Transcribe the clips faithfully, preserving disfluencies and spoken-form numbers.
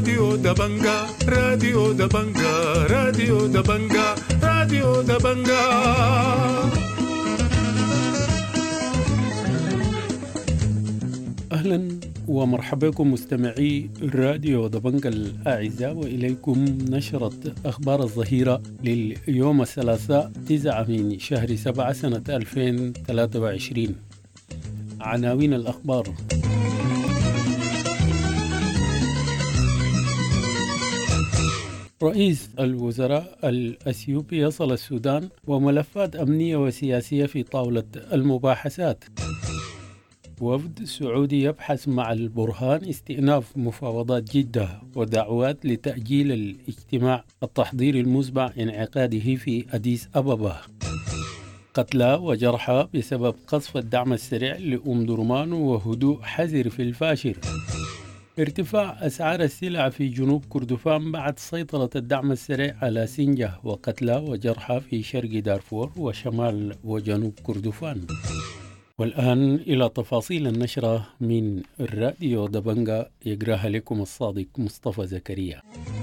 راديو دبنجا راديو دبنجا راديو دبنجا راديو دبنجا. أهلا ومرحبا بكم مستمعي راديو دبنجا الأعزاء، وإليكم نشرة أخبار الظهيرة لليوم الثلاثاء تسعة من شهر سبعة سنة ألفين وثلاثة وعشرين. عناوين الأخبار: رئيس الوزراء الأثيوبي يصل السودان وملفات أمنية وسياسية في طاولة المباحثات. وفد سعودي يبحث مع البرهان استئناف مفاوضات جدة ودعوات لتأجيل الاجتماع التحضيري المسبق انعقاده في أديس أبابا. قتلى وجرحى بسبب قصف الدعم السريع لأم درمان وهدوء حذر في الفاشر. ارتفاع أسعار السلع في جنوب كردفان بعد سيطرة الدعم السريع على سنجة، وقتلى وجرحى في شرق دارفور وشمال وجنوب كردفان. والآن إلى تفاصيل النشرة من الراديو دبنجا، يقراها لكم الصادق مصطفى زكريا.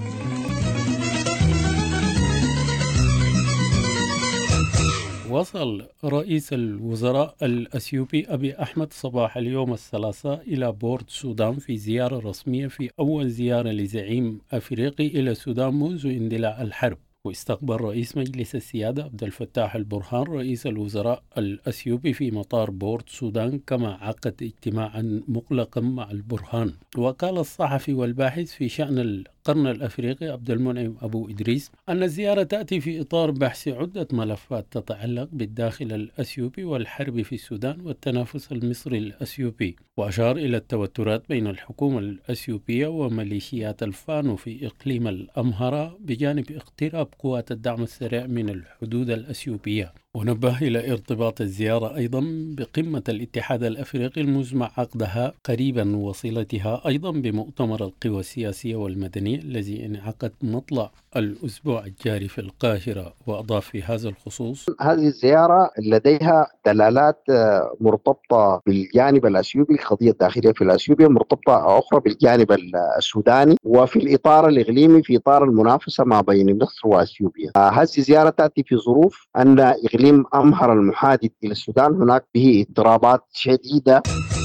وصل رئيس الوزراء الأثيوبي أبي أحمد صباح اليوم الثلاثاء إلى بورت السودان في زيارة رسمية، في أول زيارة لزعيم أفريقي إلى السودان منذ اندلاع الحرب. واستقبل رئيس مجلس السيادة عبد الفتاح البرهان رئيس الوزراء الأثيوبي في مطار بورت السودان، كما عقد اجتماعا مغلقا مع البرهان. وقال الصحفي والباحث في شأن القرن الأفريقي عبد المنعم أبو إدريس أن الزيارة تأتي في إطار بحث عدة ملفات تتعلق بالداخل الأثيوبي والحرب في السودان والتنافس المصري الأثيوبي، وأشار إلى التوترات بين الحكومة الأثيوبية وميليشيات الفانو في إقليم الأمهرة بجانب اقتراب قوات الدعم السريع من الحدود الأثيوبية. ونبه إلى ارتباط الزيارة أيضا بقمة الاتحاد الأفريقي المزمع عقدها قريبا، وصلتها أيضا بمؤتمر القوى السياسية والمدنية الذي انعقد مطلع الأسبوع الجاري في القاهرة. وأضاف في هذا الخصوص: هذه الزيارة لديها دلالات مرتبطة بالجانب الأثيوبي، القضية الداخلية في الأثيوبيا مرتبطة أخرى بالجانب السوداني، وفي الإطار الإقليمي في إطار المنافسة ما بين مصر وأثيوبيا. هذه الزيارة تأتي في ظروف أن إقليم أمهر المحادث إلى السودان هناك به اضطرابات شديدة.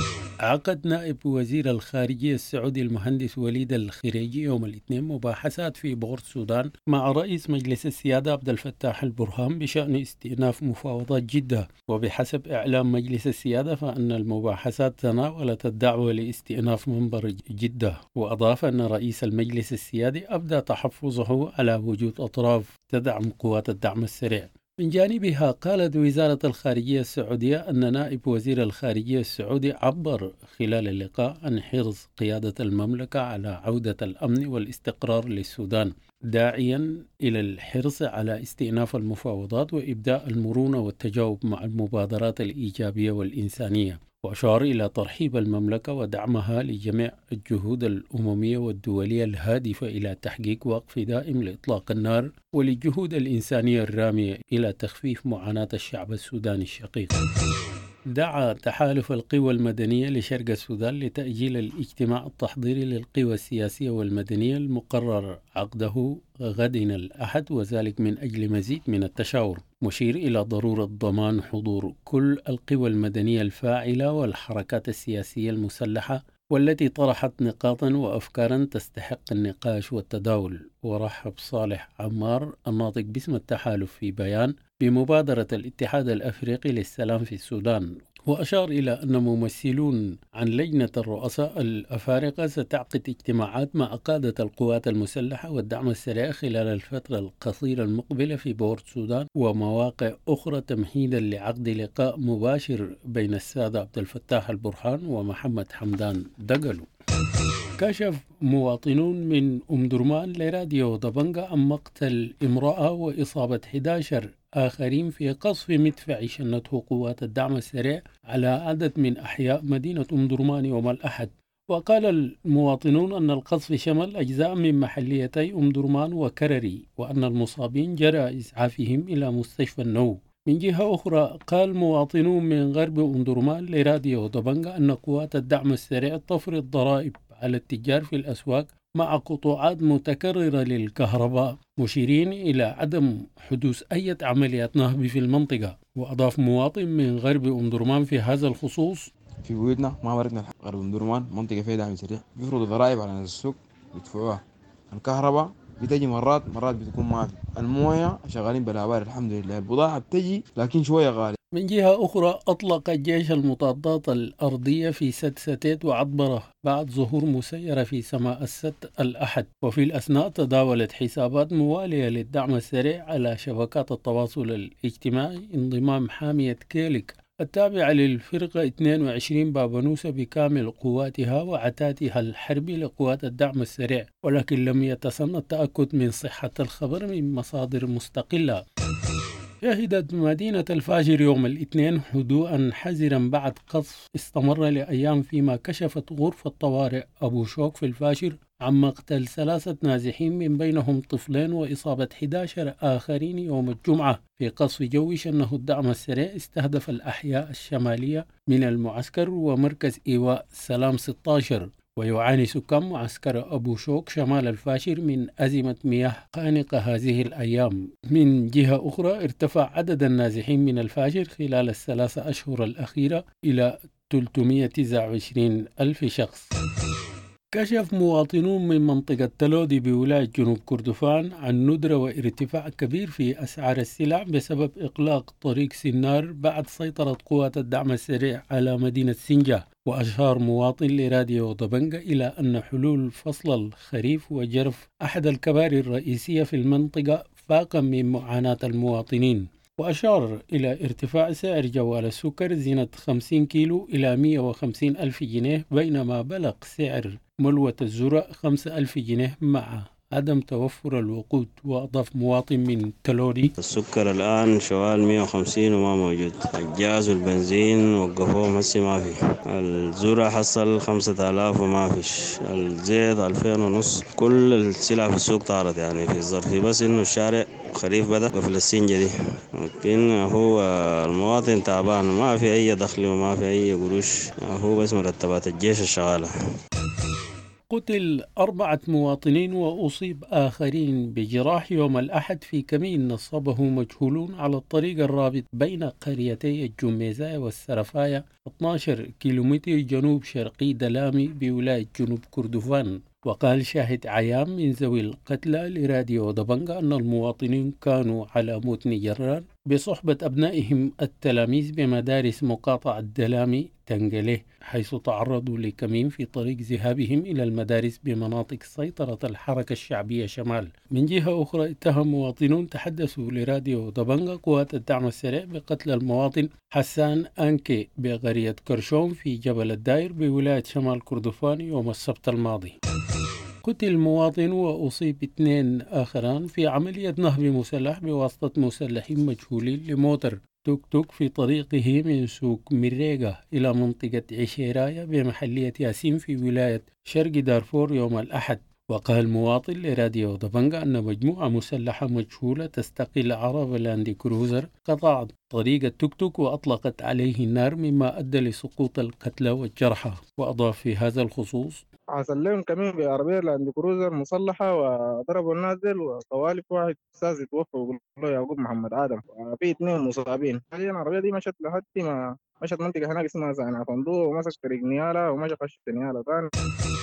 عقد نائب وزير الخارجية السعودي المهندس وليد الخريجي يوم الاثنين مباحثات في بورت السودان مع رئيس مجلس السيادة عبد الفتاح البرهان بشأن استئناف مفاوضات جدة. وبحسب إعلام مجلس السيادة فإن المباحثات تناولت الدعوة لاستئناف منبر جدة. وأضاف أن رئيس المجلس السيادي أبدى تحفظه على وجود أطراف تدعم قوات الدعم السريع. من جانبها قالت وزارة الخارجية السعودية أن نائب وزير الخارجية السعودي عبر خلال اللقاء عن حرص قيادة المملكة على عودة الأمن والاستقرار للسودان، داعيا إلى الحرص على استئناف المفاوضات وإبداء المرونة والتجاوب مع المبادرات الإيجابية والإنسانية. وأشار إلى ترحيب المملكة ودعمها لجميع الجهود الأممية والدولية الهادفة إلى تحقيق وقف دائم لإطلاق النار وللجهود الإنسانية الرامية إلى تخفيف معاناة الشعب السوداني الشقيق. دعا تحالف القوى المدنية لشرق السودان لتأجيل الاجتماع التحضيري للقوى السياسية والمدنية المقرر عقده غدنا الأحد، وذلك من أجل مزيد من التشاور، مشير إلى ضرورة ضمان حضور كل القوى المدنية الفاعلة والحركات السياسية المسلحة والتي طرحت نقاطا وأفكارا تستحق النقاش والتداول. ورحب صالح عمار الناطق باسم التحالف في بيان بمبادرة الاتحاد الأفريقي للسلام في السودان، وأشار إلى أن ممثلون عن لجنة الرؤساء الأفارقة ستعقد اجتماعات مع قادة القوات المسلحة والدعم السريع خلال الفترة القصيرة المقبلة في بورت السودان ومواقع أخرى تمهيدا لعقد لقاء مباشر بين السادة عبد الفتاح البرهان ومحمد حمدان دقلو. كشف مواطنون من أم درمان لراديو دبنجا عن مقتل امرأة وإصابة أحد عشر آخرين في قصف مدفع شنته قوات الدعم السريع على عدد من أحياء مدينة أم درمان يوم الأحد. وقال المواطنون أن القصف شمل أجزاء من محليتي أم درمان وكرري، وأن المصابين جرى إسعافهم إلى مستشفى النو. من جهة أخرى قال مواطنون من غرب أم درمان لراديو دبنجا أن قوات الدعم السريع تفرض ضرائب على التجار في الأسواق مع قطوعات متكررة للكهرباء، مشيرين إلى عدم حدوث أي عمليات نهب في المنطقة. وأضاف مواطن من غرب أم درمان في هذا الخصوص: في بيوتنا ما مرقنا غرب ام درمان منطقه فيها دعم سريع، بيفرضوا ضرائب على ناس السوق بيدفعوها. الكهرباء بتجي مرات مرات بتكون ما في. المويه شغالين بالابار الحمد لله. البضاعه بتجي لكن شويه غالي. من جهة أخرى، أطلق الجيش المضادات الأرضية في سد ستيت وعطبرة بعد ظهور مسيرة في سماء السد الأحد. وفي الأثناء تداولت حسابات موالية للدعم السريع على شبكات التواصل الاجتماعي انضمام حامية كيلك التابعة للفرقة اثنين وعشرين بابانوسة بكامل قواتها وعتادها الحربي لقوات الدعم السريع، ولكن لم يتسنى التأكد من صحة الخبر من مصادر مستقلة. شهدت مدينة الفاشر يوم الاثنين هدوءا حذرا بعد قصف استمر لأيام، فيما كشفت غرفة طوارئ أبو شوك في الفاشر عن مقتل ثلاثة نازحين من بينهم طفلين وإصابة أحد عشر آخرين يوم الجمعة في قصف جوي شنه الدعم السريع استهدف الأحياء الشمالية من المعسكر ومركز إيواء سلام ستة عشر. ويعاني سكان معسكر أبو شوك شمال الفاشر من أزمة مياه خانقة هذه الأيام. من جهة أخرى، ارتفع عدد النازحين من الفاشر خلال الثلاثة أشهر الأخيرة إلى ثلاثمائة وتسعة وعشرين ألف شخص. كشف مواطنون من منطقة تلودي بولاية جنوب كردفان عن ندرة وارتفاع كبير في أسعار السلع بسبب إغلاق طريق سنار بعد سيطرة قوات الدعم السريع على مدينة سنجا. وأشار مواطن لراديو ضبنجة إلى أن حلول فصل الخريف وجرف أحد الكباري الرئيسية في المنطقة فاقا من معاناة المواطنين. وأشار إلى ارتفاع سعر جوال السكر زينة خمسين كيلو إلى مئة وخمسين ألف جنيه، بينما بلغ سعر ملوة الذرة خمسة ألف جنيه مع عدم توفر الوقود. وأضاف مواطن من تلوري: السكر الآن شوال مئة وخمسين وما موجود. الجاز والبنزين وقفوهم هسي ما في. الذرة حصل خمسة آلاف وما فيش. الزيت ألفين ونص. كل السلع في السوق طارت يعني في الظرف، بس إنه الشارع خريف بدأ قفل السنجة دي، لكن هو المواطن تعبان، ما في أي دخل وما في أي قروش، هو بس مرتبات الجيش الشغالة. قتل أربعة مواطنين وأصيب آخرين بجراح يوم الأحد في كمين نصبه مجهولون على الطريق الرابط بين قريتي الجميزاية والسرفاية اثني عشر كيلومتر جنوب شرقي دلامي بولاية جنوب كردفان. وقال شاهد عيان من ذوي القتلى لراديو ضبنجة أن المواطنين كانوا على متن جرار بصحبة أبنائهم التلاميذ بمدارس مقاطعة دلامي تنقله، حيث تعرضوا لكمين في طريق ذهابهم إلى المدارس بمناطق سيطرة الحركة الشعبية شمال. من جهة أخرى، اتهم مواطنون تحدثوا لراديو ضبنجة قوات الدعم السريع بقتل المواطن حسان أنكي بقرية كرشون في جبل الداير بولاية شمال كردفان يوم السبت الماضي. قتل مواطن وأصيب اثنين آخران في عملية نهب مسلح بواسطة مسلحين مجهولين لموتر توك توك في طريقه من سوق مريقة إلى منطقة عشيراية بمحلية ياسين في ولاية شرق دارفور يوم الأحد. وقال مواطن لراديو ضبنجة أن مجموعة مسلحة مجهولة تستقل عربة لاند كروزر قطعت طريق التوك توك وأطلقت عليه النار، مما أدى لسقوط القتلى والجرحى. وأضاف في هذا الخصوص: حصل لهم كمين بعربية لاند كروزر مسلحة وضربوا النازل، وطوالي في واحد أستاذ توفى ويقول له يعقوب محمد آدم، وفي اثنين مصابين. حاليا العربية دي مشت لحد ما مشت منطقة هناك اسمها زعنة فندوق، ومسك طريق نيالا ومشى خش نيالا ثاني.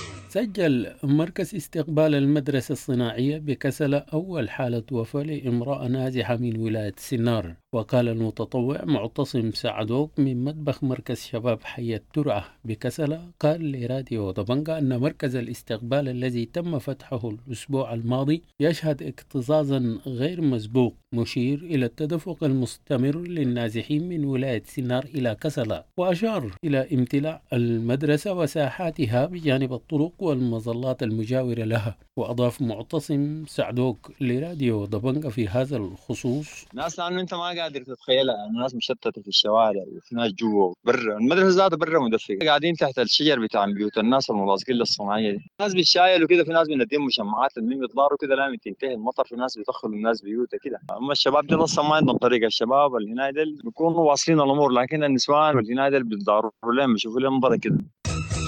سجل مركز استقبال المدرسة الصناعية بكسلة أول حالة وفاة لامرأة نازحة من ولاية سنار. وقال المتطوع معتصم سعدوك من مطبخ مركز شباب حي الترعة بكسلة قال لراديو ضبنجة أن مركز الاستقبال الذي تم فتحه الأسبوع الماضي يشهد اكتظاظا غير مسبوق، مشير إلى التدفق المستمر للنازحين من ولاية سنار إلى كسلة. وأشار إلى امتلاء المدرسة وساحاتها بجانب الطرق والمظلات المجاورة لها. وأضاف معتصم سعدوك لراديو ضبنجة في هذا الخصوص: ناس لأنه أنت ما قادر تتخيلها، يعني ناس مشتتة في الشوارع وفي ناس جوا برا المدرسة ذاتها، برا مدفقة قاعدين تحت الشجر بتاع بيوت الناس الملاصقين للصناعية دي. ناس بيتشايلوا كده، في ناس بنديهم مشمعات لما يطلعوا كده لما تنتهي المطر، في ناس بيدخلوا الناس بيوتها كده. أما الشباب دي أصلا ما عندهم طريقة، الشباب اللي هنا ديل بيكونوا واصلين الأمور، لكن النسوان اللي هنا ديل بيتضاروا لهم بيشوفوا لهم برا كده.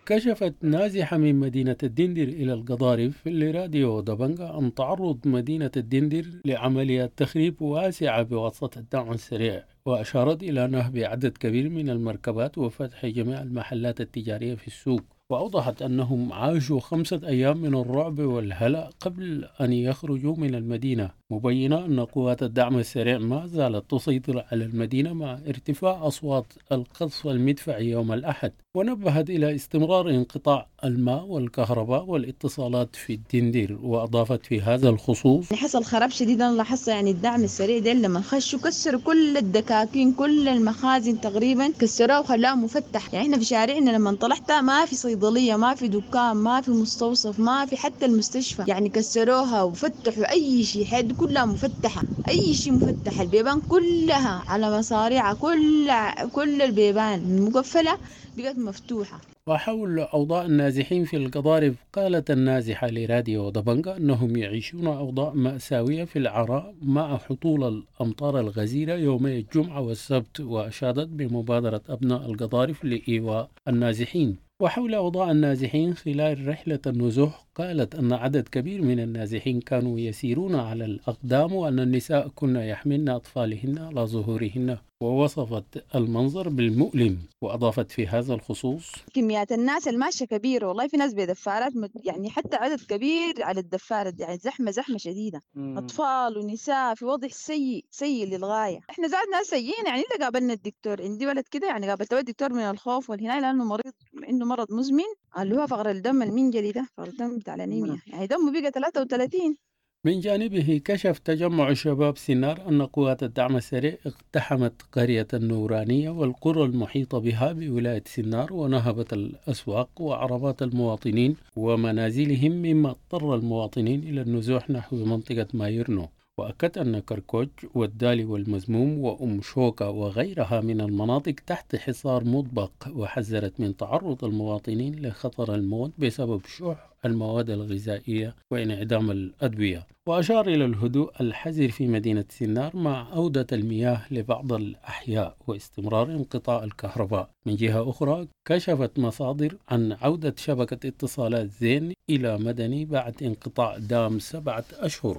كشفت نازحة من مدينة الدندر إلى القضارف لراديو دبنجا أن تعرض مدينة الدندر لعمليات تخريب واسعة بواسطة الدعم السريع، وأشارت إلى نهب عدد كبير من المركبات وفتح جميع المحلات التجارية في السوق. وأوضحت أنهم عاشوا خمسة أيام من الرعب والهلع قبل أن يخرجوا من المدينة، مبينة أن قوات الدعم السريع ما زالت تسيطر على المدينة مع ارتفاع أصوات القصف المدفعي يوم الأحد. ونبهت إلى استمرار انقطاع الماء والكهرباء والاتصالات في الدندر، وأضافت في هذا الخصوص: حصل خراب شديد أنا لاحظت، يعني الدعم السريع ده لما خشوا كسروا كل الدكاكين، كل المخازن تقريبا كسروها وخلاها مفتح. يعني احنا في شارعنا لما طلعت ما في صيدلية، ما في دكان، ما في مستوصف، ما في حتى المستشفى، يعني كسروها وفتحوا أي شيء، حد كلها مفتحة، أي شيء مفتح، البيبان كلها على مصاريعها، كل كل البيبان مقفلة بقت مفتوحة. وحول أوضاع النازحين في القضارف، قالت النازحة لراديو دبنجا أنهم يعيشون أوضاع مأساوية في العراء مع حصول الأمطار الغزيرة يومي الجمعة والسبت، وأشادت بمبادرة أبناء القضارف لإيواء النازحين. وحول أوضاع النازحين خلال رحلة النزوح، قالت أن عدد كبير من النازحين كانوا يسيرون على الأقدام، وأن النساء كن يحملن أطفالهن على ظهورهن، ووصفت المنظر بالمؤلم. وأضافت في هذا الخصوص: كميات الناس الماشية كبيرة، والله في ناس بدفارات، يعني حتى عدد كبير على الدفارة، يعني زحمة زحمة شديدة، مم. أطفال ونساء في وضع سيء سيء للغاية. إحنا زاد ناس سيئين، يعني اللي قابلنا الدكتور، عندي ولد كده يعني قابلت الدكتور من الخوف والهناية لأنه مريض عنده مرض مزمن اللي هو فقر الدم المنجلي ده، فقر الدم بتاع الأنيميا، يعني دمه بقى ثلاثة وثلاثين. من جانبه كشف تجمع شباب سنار أن قوات الدعم السريع اقتحمت قرية النورانية والقرى المحيطة بها بولاية سنار، ونهبت الأسواق وعربات المواطنين ومنازلهم، مما اضطر المواطنين إلى النزوح نحو منطقة مايرنو. وأكد أن كركوج والدالي والمزموم وأم شوكة وغيرها من المناطق تحت حصار مطبق، وحذرت من تعرض المواطنين لخطر الموت بسبب شح المواد الغذائية وانعدام الأدوية. وأشار إلى الهدوء الحذر في مدينة سنار مع عودة المياه لبعض الأحياء واستمرار انقطاع الكهرباء. من جهة أخرى، كشفت مصادر عن عودة شبكة اتصالات زين إلى مدني بعد انقطاع دام سبعة أشهر.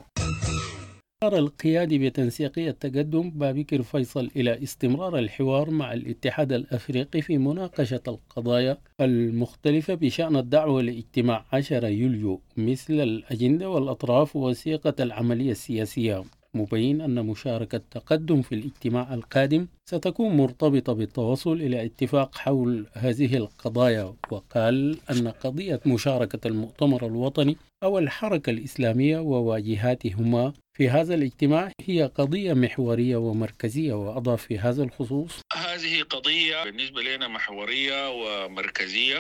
قرر القيادي بتنسيقية تقدم بابكر فيصل إلى استمرار الحوار مع الاتحاد الأفريقي في مناقشة القضايا المختلفة بشأن الدعوة لاجتماع عشرة يوليو، مثل الأجندة والأطراف ووثيقة العملية السياسية، مبين أن مشاركة تقدم في الاجتماع القادم ستكون مرتبطة بالتوصل إلى اتفاق حول هذه القضايا. وقال أن قضية مشاركة المؤتمر الوطني أو الحركة الإسلامية وواجهاتهما في هذا الاجتماع هي قضية محورية ومركزية. وأضاف في هذا الخصوص: هذه قضية بالنسبة لنا محورية ومركزية،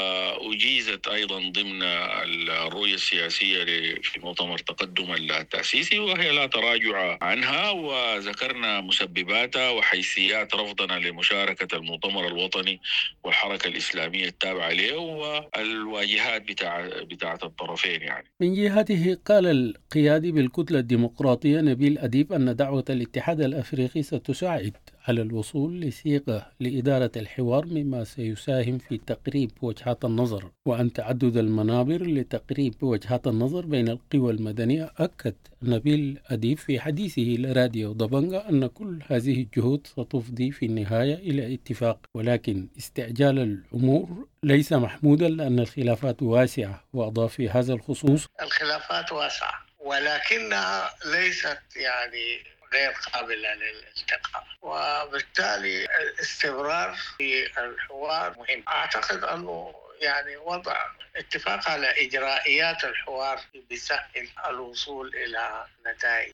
وأجيزت أيضا ضمن الرؤية السياسية في مؤتمر تقدم التأسيسي، وهي لا تراجع عنها، وذكرنا مسبباتها وحيثيات رفضنا لمشاركة المؤتمر الوطني والحركة الإسلامية التابعة له والواجهات بتاع بتاعة الطرفين. يعني من جهته قال القيادي بالكتلة الديمقراطية نبيل أديب أن دعوة الاتحاد الأفريقي ستساعد على الوصول لصيغة لإدارة الحوار، مما سيساهم في تقريب وجهات النظر، وأن تعدد المنابر لتقريب وجهات النظر بين القوى المدنية. أكد نبيل أديب في حديثه لراديو دبنجا أن كل هذه الجهود ستفضي في النهاية إلى اتفاق، ولكن استعجال الأمور ليس محمودا لأن الخلافات واسعة. وأضاف في هذا الخصوص: الخلافات واسعة ولكنها ليست يعني غير قابلة للالتقاء، وبالتالي الاستمرار في الحوار مهم. أعتقد أنه يعني وضع اتفاق على إجرائيات الحوار بيسهل الوصول إلى نتائج.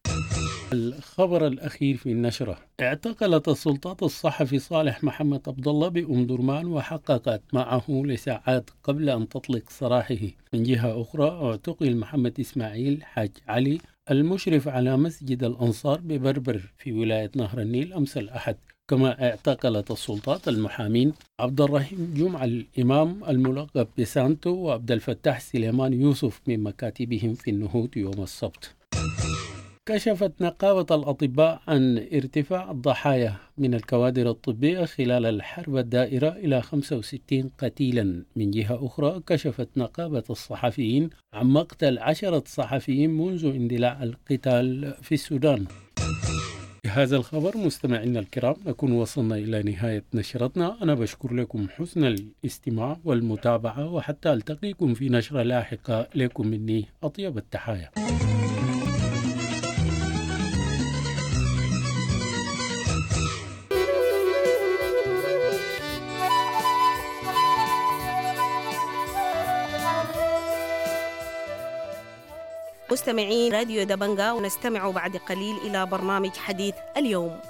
الخبر الأخير في النشرة: اعتقلت السلطات الصحفي صالح محمد عبد الله بأم درمان، وحققت معه لساعات قبل أن تطلق سراحه. من جهة أخرى، اعتقل محمد إسماعيل حاج علي المشرف على مسجد الأنصار ببربر في ولاية نهر النيل أمس الأحد. كما اعتقلت السلطات المحامين عبد الرحيم جمعة الإمام الملقب بسانتو وعبد الفتاح سليمان يوسف من مكاتبهم في النهوض يوم السبت. كشفت نقابة الأطباء عن ارتفاع الضحايا من الكوادر الطبية خلال الحرب الدائرة إلى خمسة وستين قتيلا. من جهة أخرى كشفت نقابة الصحفيين عن مقتل عشرة صحفيين منذ اندلاع القتال في السودان. بهذا الخبر مستمعينا الكرام نكون وصلنا إلى نهاية نشرتنا. أنا بشكر لكم حسن الاستماع والمتابعة، وحتى ألتقيكم في نشرة لاحقة. لكم مني أطيب التحايا. مستمعين راديو دبنجا، ونستمع بعد قليل إلى برنامج حديث اليوم.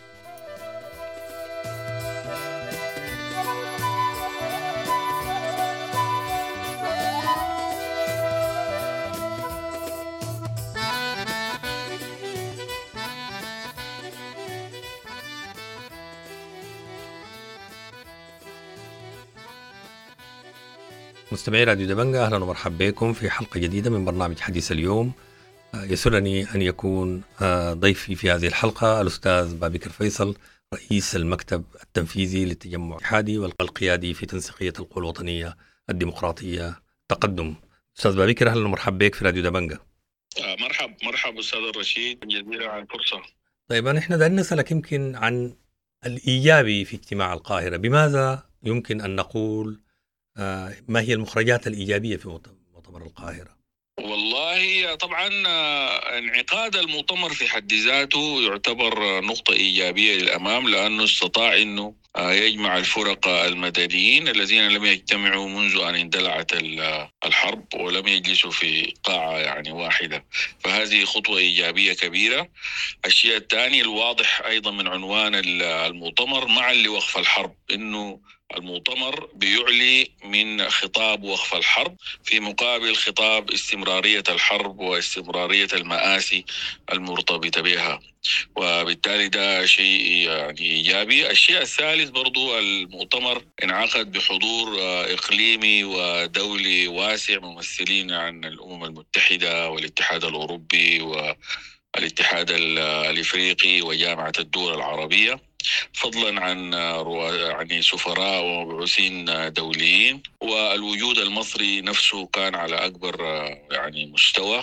مستمعي راديو دبنجا، أهلا ومرحبا بكم في حلقة جديدة من برنامج حديث اليوم. يسرني أن يكون ضيفي في هذه الحلقة الأستاذ بابكر فيصل، رئيس المكتب التنفيذي للتجمع الاتحادي والقيادي في تنسيقية القوى الوطنية الديمقراطية تقدم. أستاذ بابكر، أهلا ومرحبا بك في راديو دبنجا. مرحب مرحب أستاذ الرشيد، جزيلا على الفرصة. طيب، نحن بدنا نسألك يمكن عن الإيجابي في اجتماع القاهرة. بماذا يمكن أن نقول ما هي المخرجات الإيجابية في مؤتمر القاهرة؟ والله طبعا انعقاد المؤتمر في حد ذاته يعتبر نقطة إيجابية للأمام، لأنه استطاع أنه يجمع الفرق المدنيين الذين لم يجتمعوا منذ أن اندلعت الحرب ولم يجلسوا في قاعة يعني واحدة، فهذه خطوة إيجابية كبيرة. الشيء الثاني الواضح أيضا من عنوان المؤتمر معا لوقف الحرب، أنه المؤتمر بيعلي من خطاب وقف الحرب في مقابل خطاب استمرارية الحرب واستمرارية المآسي المرتبطة بها، وبالتالي ده شيء يعني إيجابي. الشيء الثالث برضو المؤتمر انعقد بحضور إقليمي ودولي واسع، ممثلين عن الأمم المتحدة والاتحاد الأوروبي والاتحاد الإفريقي وجامعة الدول العربية، فضلا عن يعني سفراء ومبعوثين دوليين، والوجود المصري نفسه كان على أكبر يعني مستوى،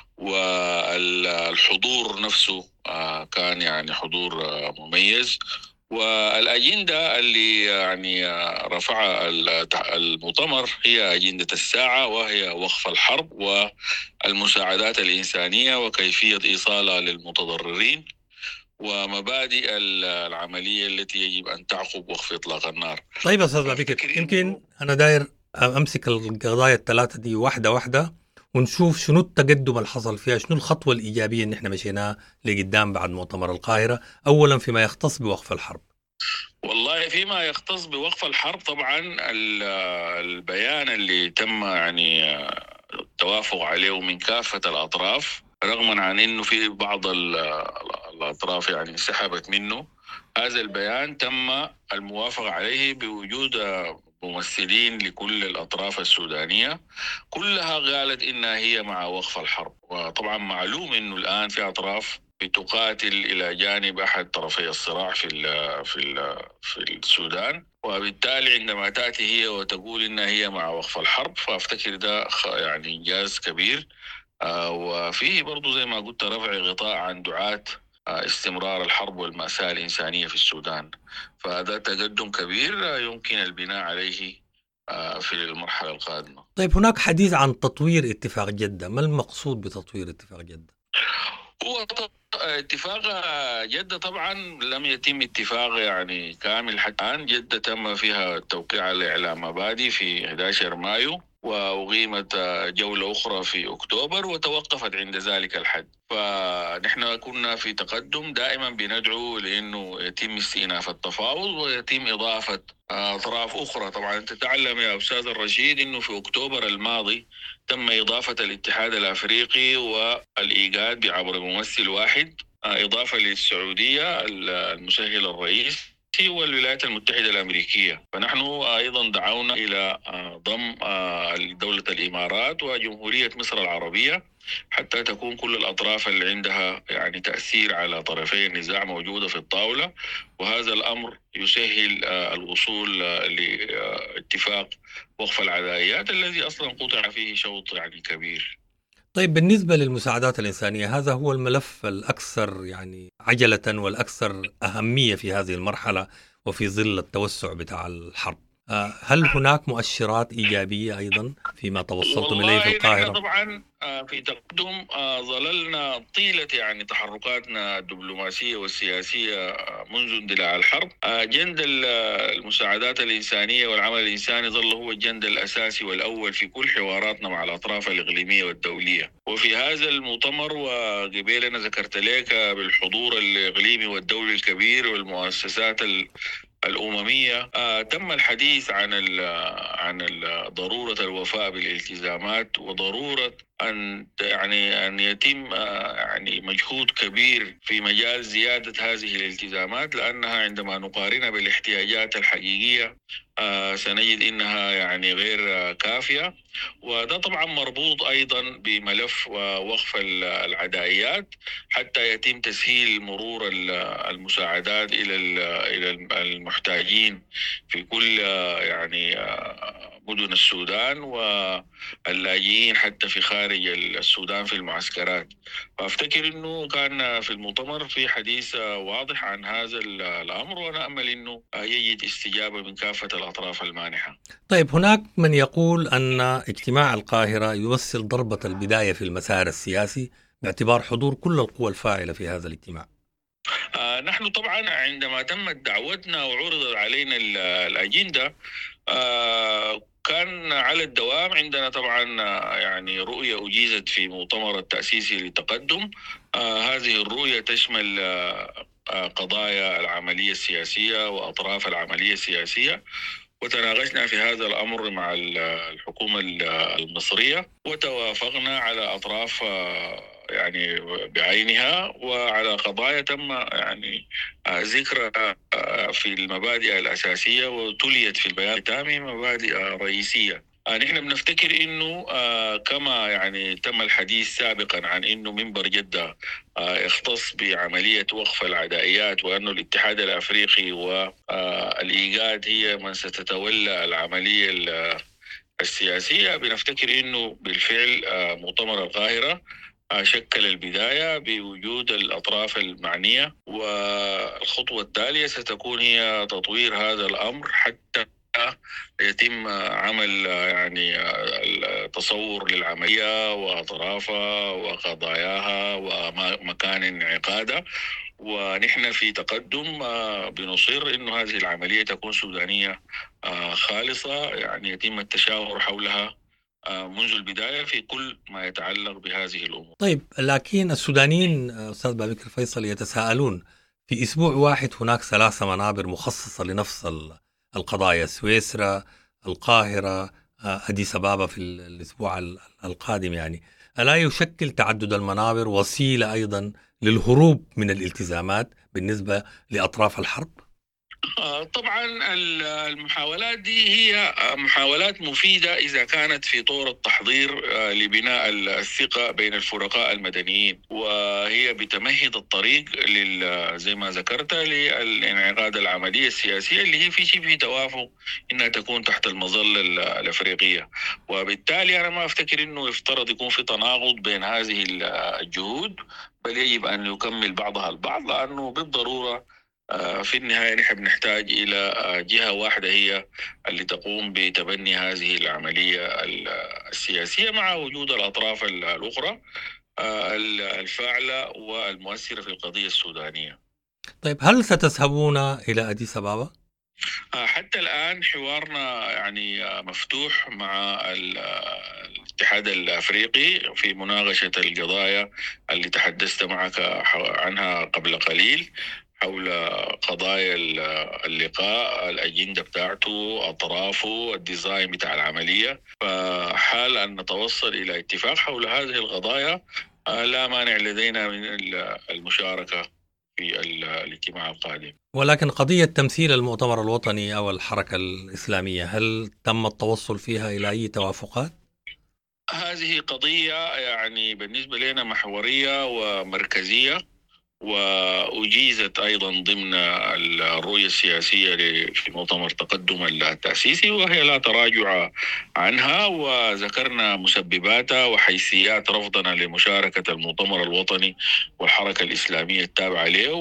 والحضور نفسه كان يعني حضور مميز. والأجندة اللي يعني رفع المؤتمر هي أجندة الساعة، وهي وقف الحرب والمساعدات الإنسانية وكيفية إيصالها للمتضررين، ومبادئ العملية التي يجب أن تعقب وقف إطلاق النار. طيب أستاذ بابكر، يمكن أنا داير أمسك القضايا الثلاثة دي واحدة واحدة ونشوف شنو التقدم اللي حصل فيها، شنو الخطوة الإيجابية اللي احنا مشيناها لقدام بعد مؤتمر القاهرة، أولا فيما يختص بوقف الحرب. والله فيما يختص بوقف الحرب، طبعا البيان اللي تم يعني التوافق عليه من كافة الأطراف، رغما عن أنه في بعض الأطراف يعني انسحبت منه، هذا البيان تم الموافقة عليه بوجود ممثلين لكل الأطراف السودانية، كلها قالت إنها هي مع وقف الحرب. وطبعا معلوم إنه الآن في أطراف بتقاتل إلى جانب أحد طرفي الصراع في ال في ال في السودان، وبالتالي عندما تأتي هي وتقول إنها هي مع وقف الحرب، فأفتكر ده يعني إنجاز كبير. آه وفيه برضو زي ما قلت رفع غطاء عن دعاة آه استمرار الحرب والمأساة الإنسانية في السودان، فهذا تقدم كبير آه يمكن البناء عليه آه في المرحلة القادمة. طيب، هناك حديث عن تطوير اتفاق جدة، ما المقصود بتطوير اتفاق جدة؟ هو اتفاق جدة طبعا لم يتم اتفاق يعني كامل حتى الآن. جدة تم فيها التوقيع على إعلام مبادئ في أحد عشر مايو، وأقيمت جولة أخرى في أكتوبر وتوقفت عند ذلك الحد. فنحن كنا في تقدم، دائما بندعو لأنه يتم استئناف التفاوض ويتم إضافة أطراف أخرى. طبعا أنت تعلم يا أستاذ الرشيد أنه في أكتوبر الماضي تم إضافة الاتحاد الأفريقي والإيجاد بعبر ممثل واحد، إضافة للسعودية المسهل الرئيس والولايات المتحدة الأمريكية. فنحن أيضا دعونا إلى ضم دولة الإمارات وجمهورية مصر العربية حتى تكون كل الأطراف اللي عندها يعني تأثير على طرفي النزاع موجودة في الطاولة، وهذا الأمر يسهل الوصول لاتفاق وقف العدائيات الذي أصلا قطع فيه شوط يعني كبير. طيب بالنسبة للمساعدات الإنسانية، هذا هو الملف الأكثر يعني عجلة والأكثر أهمية في هذه المرحلة وفي ظل التوسع بتاع الحرب. هل هناك مؤشرات إيجابية أيضا فيما توصلتم إليه في القاهرة؟ طبعا في تقدم ظللنا طيلة يعني تحركاتنا الدبلوماسية والسياسية منذ اندلاع الحرب. أجندة المساعدات الإنسانية والعمل الإنساني ظل هو الأجندة الأساسي والأول في كل حواراتنا مع الأطراف الإقليمية والدولية. وفي هذا المؤتمر وقبيلنا ذكرت لك بالحضور الإقليمي والدولي الكبير والمؤسسات الأممية آه تم الحديث عن عن ضرورة الوفاء بالالتزامات وضرورة أن يعني أن يتم آه يعني مجهود كبير في مجال زيادة هذه الالتزامات، لأنها عندما نقارنها بالاحتياجات الحقيقية آه سنجد إنها يعني غير آه كافية. وده طبعا مربوط أيضا بملف وقف العدائيات حتى يتم تسهيل مرور المساعدات إلى إلى المحتاجين في كل يعني مدن السودان واللاجئين حتى في خارج السودان في المعسكرات. فأفتكر أنه كان في المؤتمر في حديث واضح عن هذا الأمر، ونأمل أنه يجد استجابة من كافة الأطراف المانحة. طيب هناك من يقول أن اجتماع القاهرة يمثل ضربة البداية في المسار السياسي باعتبار حضور كل القوى الفاعلة في هذا الاجتماع. آه نحن طبعا عندما تمت دعوتنا وعرضت علينا الأجندة آه كان على الدوام عندنا طبعا يعني رؤية أجيزت في مؤتمر التأسيسي للتقدم. آه هذه الرؤية تشمل آه قضايا العملية السياسية وأطراف العملية السياسية، وتناقشنا في هذا الأمر مع الحكومة المصرية وتوافقنا على أطراف يعني بعينها وعلى قضايا تم يعني ذكرها في المبادئ الأساسية وتليت في البيان الختامي مبادئ رئيسية. نحن بنفتكر إنه كما يعني تم الحديث سابقا عن إنه منبر جدة يختص بعملية وقف العدائيات، وأنه الاتحاد الأفريقي والإيجاد هي من ستتولى العملية السياسية. بنفتكر إنه بالفعل مؤتمر القاهرة شكل البداية بوجود الأطراف المعنية، والخطوة التالية ستكون هي تطوير هذا الأمر حتى يتم عمل يعني التصور للعملية وأطرافها وقضاياها ومكان انعقادها. ونحن في تقدم بنصر إنه هذه العملية تكون سودانية خالصة، يعني يتم التشاور حولها منذ البداية في كل ما يتعلق بهذه الأمور. طيب لكن السودانيين أستاذ بابكر فيصل يتساءلون، في أسبوع واحد هناك ثلاثة منابر مخصصة لنفس القضايا، سويسرا، القاهرة، أديس أبابا في الأسبوع القادم، يعني ألا يشكل تعدد المنابر وسيلة أيضا للهروب من الالتزامات بالنسبة لأطراف الحرب؟ طبعا المحاولات دي هي محاولات مفيدة إذا كانت في طور التحضير لبناء الثقة بين الفرقاء المدنيين، وهي بتمهد الطريق لل زي ما ذكرت للانعقاد العملية السياسية اللي هي في شيء في توافق إنها تكون تحت المظلة الأفريقية. وبالتالي أنا ما أفتكر إنه يفترض يكون في تناقض بين هذه الجهود، بل يجب أن يكمل بعضها البعض، لأنه بالضرورة في النهاية نحن نحتاج إلى جهة واحدة هي اللي تقوم بتبني هذه العملية السياسية مع وجود الأطراف الأخرى الفاعلة والمؤثرة في القضية السودانية. طيب هل ستذهبون إلى أديس أبابا؟ حتى الآن حوارنا يعني مفتوح مع الاتحاد الأفريقي في مناقشة القضايا اللي تحدثت معك عنها قبل قليل حول قضايا اللقاء، الأجندة بتاعته، أطرافه، الديزاين بتاع العملية. فحال أن نتوصل إلى اتفاق حول هذه القضايا لا مانع لدينا من المشاركة في الاجتماع القادم. ولكن قضية تمثيل المؤتمر الوطني أو الحركة الإسلامية هل تم التوصل فيها إلى أي توافقات؟ هذه قضية يعني بالنسبة لنا محورية ومركزية، وأجيزت أيضا ضمن الرؤية السياسية في مؤتمر تقدم التأسيسي، وهي لا تراجع عنها، وذكرنا مسبباتها وحيثيات رفضنا لمشاركة المؤتمر الوطني والحركة الإسلامية التابعة له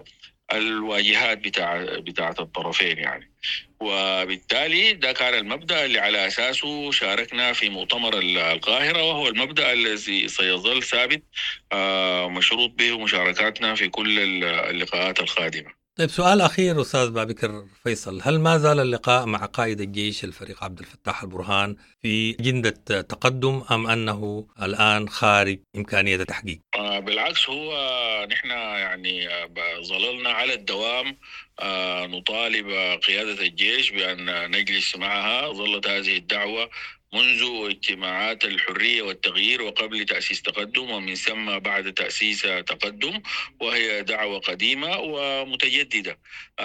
والواجهات بتاع بتاعة الطرفين يعني. وبالتالي ده كان المبدأ اللي على أساسه شاركنا في مؤتمر القاهرة، وهو المبدأ الذي سيظل ثابت مشروط به مشاركاتنا في كل اللقاءات القادمة. طيب سؤال أخير أستاذ بابكر فيصل، هل ما زال اللقاء مع قائد الجيش الفريق عبد الفتاح البرهان في أجندة تقدم أم أنه الآن خارج إمكانية التحقيق؟ آه بالعكس، هو نحن يعني ظللنا على الدوام آه نطالب قيادة الجيش بأن نجلس معها. ظلت هذه الدعوة منذ اجتماعات الحرية والتغيير وقبل تأسيس تقدم، ومن ثم بعد تأسيس تقدم، وهي دعوة قديمة ومتجددة.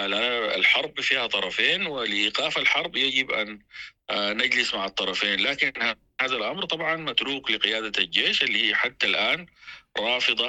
الحرب فيها طرفين، ولإيقاف الحرب يجب أن نجلس مع الطرفين، لكن هذا الأمر طبعا متروك لقيادة الجيش اللي هي حتى الآن رافضة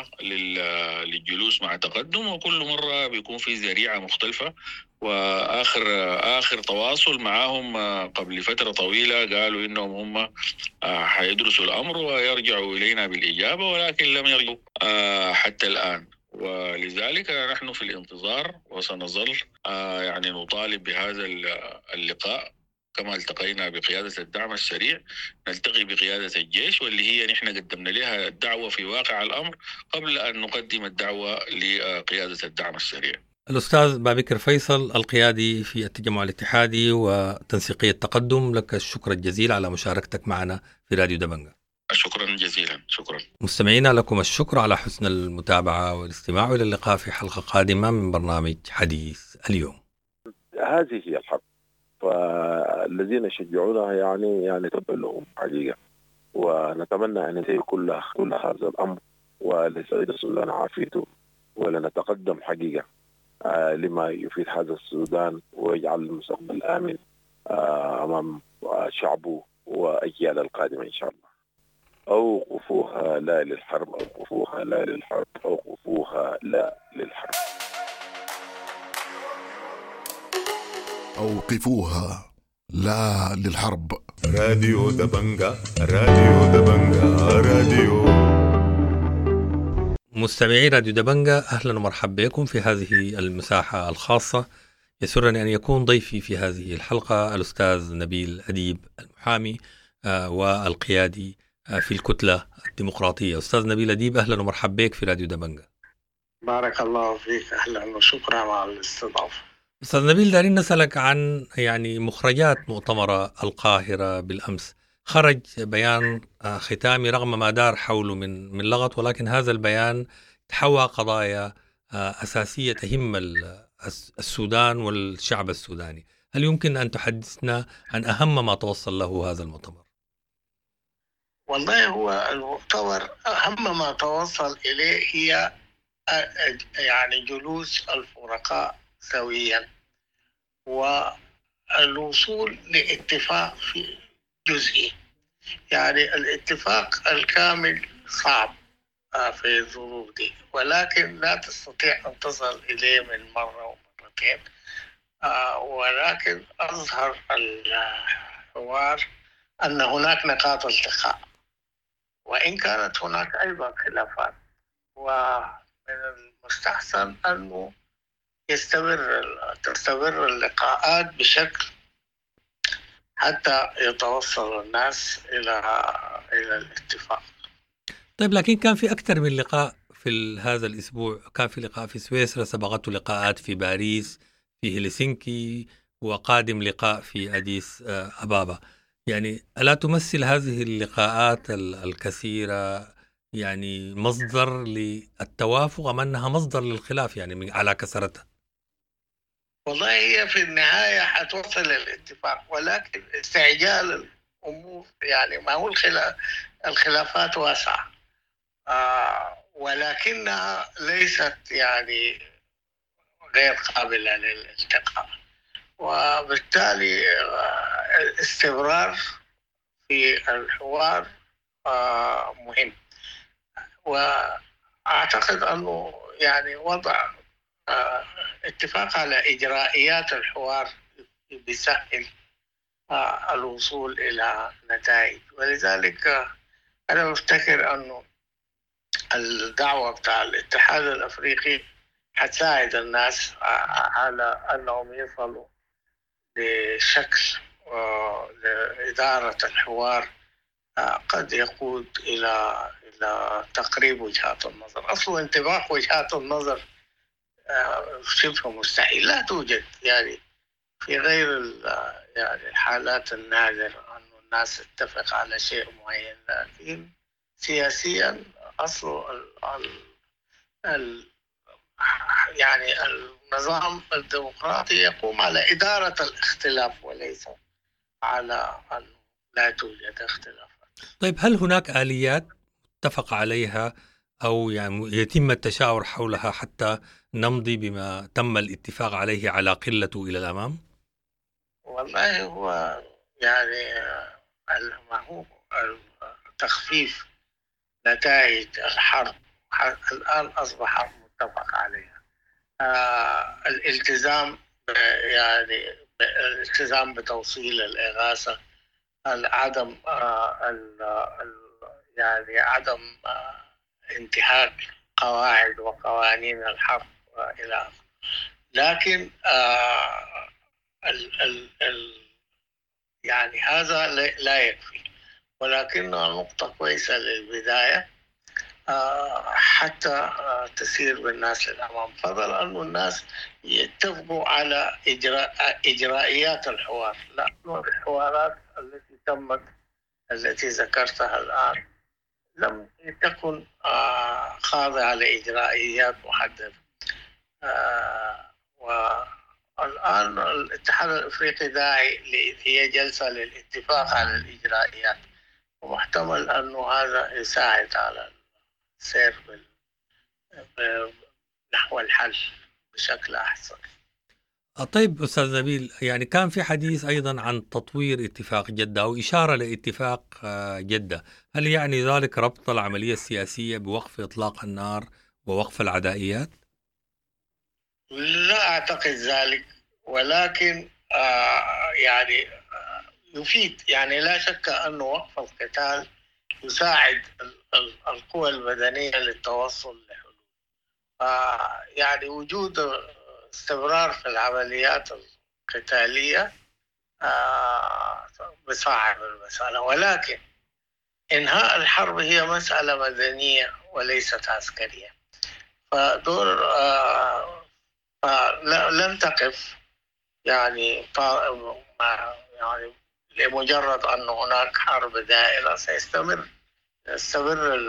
للجلوس مع تقدم، وكل مرة بيكون في ذريعة مختلفة. وآخر آخر تواصل معهم قبل فترة طويلة قالوا إنهم هم حيدرسوا الأمر ويرجعوا إلينا بالإجابة، ولكن لم يرجعوا حتى الآن. ولذلك نحن في الانتظار وسنظل يعني نطالب بهذا اللقاء كما التقينا بقيادة الدعم السريع، نلتقي بقيادة الجيش واللي هي نحن قدمنا لها الدعوة في واقع الأمر قبل أن نقدم الدعوة لقيادة الدعم السريع. الأستاذ بابكر فيصل القيادي في التجمع الاتحادي وتنسيقية تقدم، لك الشكر الجزيل على مشاركتك معنا في راديو دبنجة. شكرا جزيلا. شكرا مستمعينا، لكم الشكر على حسن المتابعة والاستماع إلى اللقاء في حلقة قادمة من برنامج حديث اليوم. هذه هي الحرب، فالذين يشجعونها يعني يعني تبع لهم حقيقة، ونتمنى أن ينتهي كل كل هذا الأمر ولسعيد السودان عافيته، ولنتقدم حقيقة آه لما يفيد هذا السودان ويجعل المستقبل آمن آه أمام شعبه وأجيال القادمة إن شاء الله. أوقفوها لا للحرب، أوقفوها لا للحرب، أوقفوها لا للحرب. أوقفوها لا للحرب. راديو دبنجة، راديو دبنجة، راديو. مستمعي راديو دبنجة، أهلا ومرحبا بكم في هذه المساحة الخاصة. يسرني أن يكون ضيفي في هذه الحلقة الأستاذ نبيل أديب المحامي والقيادي في الكتلة الديمقراطية. أستاذ نبيل أديب، أهلا ومرحبا بك في راديو دبنجة. بارك الله فيك، أهلا وشكرا على الاستضافة. أستاذ نبيل، دارين نسألك عن يعني مخرجات مؤتمر القاهرة بالأمس. خرج بيان ختامي رغم ما دار حوله من من لغط، ولكن هذا البيان تحوى قضايا أساسية تهم السودان والشعب السوداني. هل يمكن أن تحدثنا عن أهم ما توصل له هذا المؤتمر؟ والله هو المؤتمر أهم ما توصل إليه هي يعني جلوس الفرقاء سويا والوصول لاتفاق في جزئي. يعني الاتفاق الكامل صعب في الظروف دي، ولكن لا تستطيع أن تصل إليه من مرة ومرتين. ولكن أظهر الحوار أن هناك نقاط التقاء، وإن كانت هناك أيضا خلافات، ومن المستحسن أنه يستمر تستمر اللقاءات بشكل حتى يتوصل الناس إلى إلى الاتفاق. طيب، لكن كان في أكثر من لقاء في هذا الأسبوع. كان في لقاء في سويسرا، سبقته لقاءات في باريس، في هلسنكي، وقادم لقاء في أديس أبابا. يعني ألا تمثل هذه اللقاءات الكثيرة يعني مصدر للتوافق أم أنها مصدر للخلاف يعني على كثرتها؟ والله هي في النهاية حتوصل للاتفاق، ولكن استعجال الأمور يعني ما هو الخلاف الخلافات واسعة، آه ولكنها ليست يعني غير قابلة للالتقاء، وبالتالي الاستمرار في الحوار مهم. وأعتقد أنه يعني وضع اتفاق على إجرائيات الحوار بيسهل الوصول إلى نتائج. ولذلك أنا بفتكر أنه الدعوة بتاع الاتحاد الأفريقي حتساعد الناس على أنهم يصلوا لشكل لإدارة الحوار قد يقود إلى إلى تقريب وجهات النظر. أصل انطباق وجهات النظر شبه مستحيل، لا توجد يعني في غير يعني الحالات النادرة أن الناس تتفق على شيء معين، لكن سياسيا أصل ال ال يعني النظام الديمقراطي يقوم على إدارة الاختلاف وليس على أن لا توجد اختلاف. طيب، هل هناك آليات اتفق عليها أو يعني يتم التشاور حولها حتى نمضي بما تم الاتفاق عليه على قلته إلى الأمام؟ والله هو يعني ما هو تخفيف نتائج الحرب الآن أصبح متفق عليها. آه الالتزام يعني الالتزام بتوصيل الإغاثة، عدم آه ال ال يعني عدم آه انتهاك قواعد وقوانين الحرب إلى آخره. لكن آه ال ال ال يعني هذا لا يكفي، ولكنه نقطة كويسة للبداية آه حتى آه تسير بالناس للأمام. فضل أن الناس يتفقوا على إجراء إجرائيات الحوار، لأن الحوارات التي تمت التي ذكرتها الآن لم تكن آه خاضعة لإجرائيات محددة. آه والآن الاتحاد الأفريقي داعي هي جلسة للاتفاق على الإجرائيات، ومحتمل أنه هذا يساعد على السير نحو الحل بشكل أحسن. طيب أستاذ نبيل، يعني كان في حديث أيضا عن تطوير اتفاق جدة أو إشارة لاتفاق جدة، هل يعني ذلك ربط العملية السياسية بوقف إطلاق النار ووقف العدائيات؟ لا أعتقد ذلك، ولكن آه يعني آه يفيد. يعني لا شك أن وقف القتال يساعد القوى المدنية للتوصل لحلول. آه يعني وجود استمرار في العمليات القتالية آه بصعب المسألة، ولكن إنهاء الحرب هي مسألة مدنية وليست عسكرية. فدور آه لن تقف يعني يعني لمجرد أن هناك حرب دائرة. سيستمر يستمر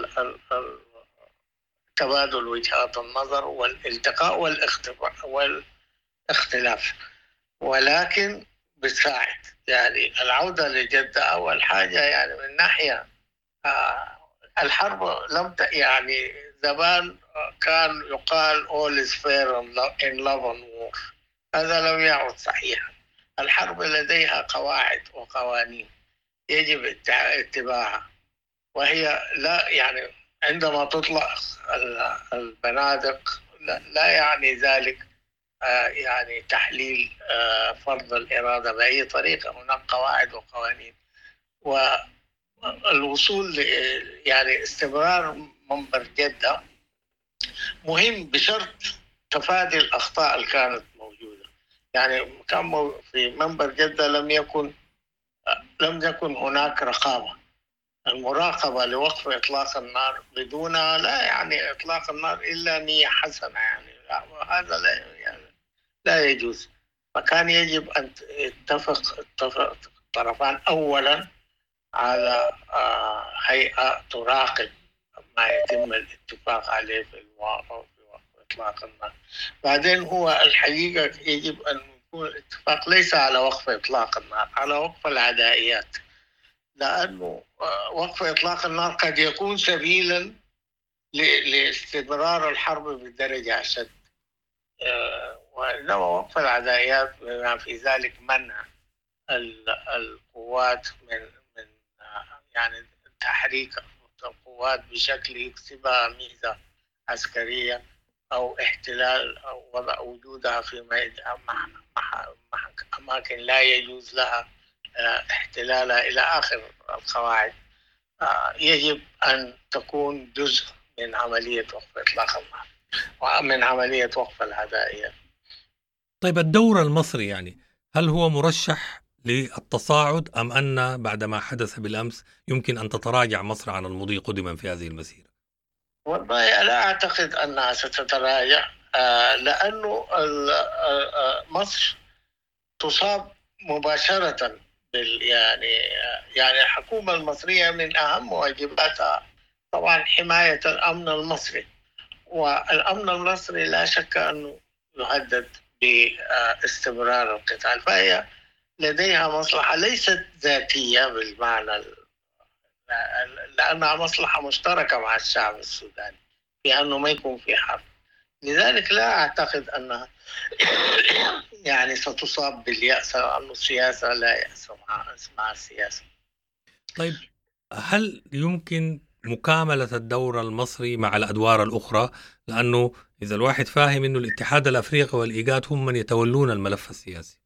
تبادل وجهات النظر والالتقاء والاختلاف، ولكن بتساعد. يعني العودة لجدة أول حاجة يعني من ناحية آه الحرب لم ت... يعني زمان كان يقال all is fair in love and war، هذا لم يعد صحيحا. الحرب لديها قواعد وقوانين يجب اتباعها، وهي لا يعني عندما تطلق البنادق لا يعني ذلك يعني تحليل فرض الإرادة بأي طريقة. هناك قواعد وقوانين، والوصول يعني استمرار منبر جدة مهم بشرط تفادي الأخطاء اللي كانت موجودة. يعني كان في منبر جدة لم يكن لم يكن هناك رقابة. المراقبة لوقف إطلاق النار بدونها لا يعني إطلاق النار إلا نية حسنة، يعني هذا لا يعني لا يجوز. فكان يجب أن يتفق الطرفان أولا على هيئة تراقب ما يتم الاتفاق عليه في الواقع في وقف إطلاق النار. بعدين هو الحقيقة يجب أن يكون الاتفاق ليس على وقف إطلاق النار، على وقف العدائيات، لأنه وقف إطلاق النار قد يكون سبيلا لاستمرار الحرب بدرجة أشد. وإنما وقف العدائيات بما في ذلك منع القوات من من يعني تحريك القوات بشكل يكسبها ميزة عسكرية أو احتلال أو وضع وجودها في أماكن لا يجوز لها احتلالها إلى آخر القواعد. يجب أن تكون جزء من عملية وقف إطلاق النار ومن عملية وقف العدائيات. طيب الدور المصري يعني هل هو مرشح للتصاعد أم أن بعدما حدث بالأمس يمكن أن تتراجع مصر عن المضي قدما في هذه المسيرة؟ والله لا أعتقد أنها ستتراجع، لأنه مصر تصاب مباشرة بال يعني يعني الحكومة المصرية من أهم واجباتها طبعا حماية الأمن المصري، والأمن المصري لا شك أنه يهدد باستمرار القتال، فهي لديها مصلحة ليست ذاتية بالمعنى، لأنها مصلحة مشتركة مع الشعب السوداني في أنه ما يكون في حرب. لذلك لا أعتقد أنها يعني ستصاب باليأس، لأنه السياسة لا يأس مع السياسة. طيب هل يمكن مكاملة الدور المصري مع الأدوار الأخرى؟ لأنه إذا الواحد فاهم أنه الاتحاد الأفريقي والإيجاد هم من يتولون الملف السياسي.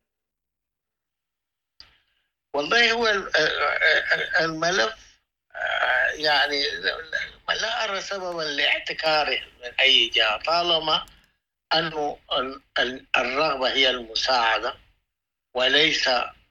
والله هو الملف يعني لا أرى سببا لاعتكاره من أي جهة، طالما أنه الرغبة هي المساعدة وليس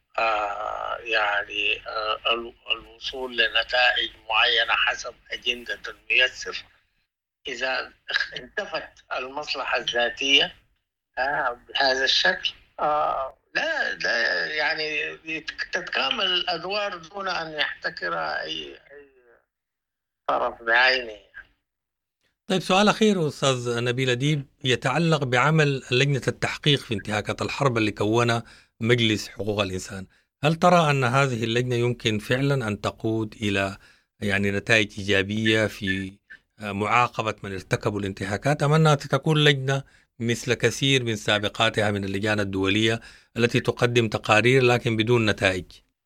يعني الوصول لنتائج معينة حسب أجندة الميسر. إذا انتفت المصلحة الذاتية بهذا الشكل لا لا يعني تتكامل الأدوار دون أن يحتكرها أي أي طرف بعينه. طيب سؤال أخير أستاذ نبيل أديب يتعلق بعمل لجنة التحقيق في انتهاكات الحرب اللي كونها مجلس حقوق الإنسان. هل ترى أن هذه اللجنة يمكن فعلا أن تقود إلى يعني نتائج إيجابية في معاقبة من ارتكبوا الانتهاكات، أم أنها تكون لجنة مثل كثير من سابقاتها من اللجان الدولية التي تقدم تقارير لكن بدون نتائج؟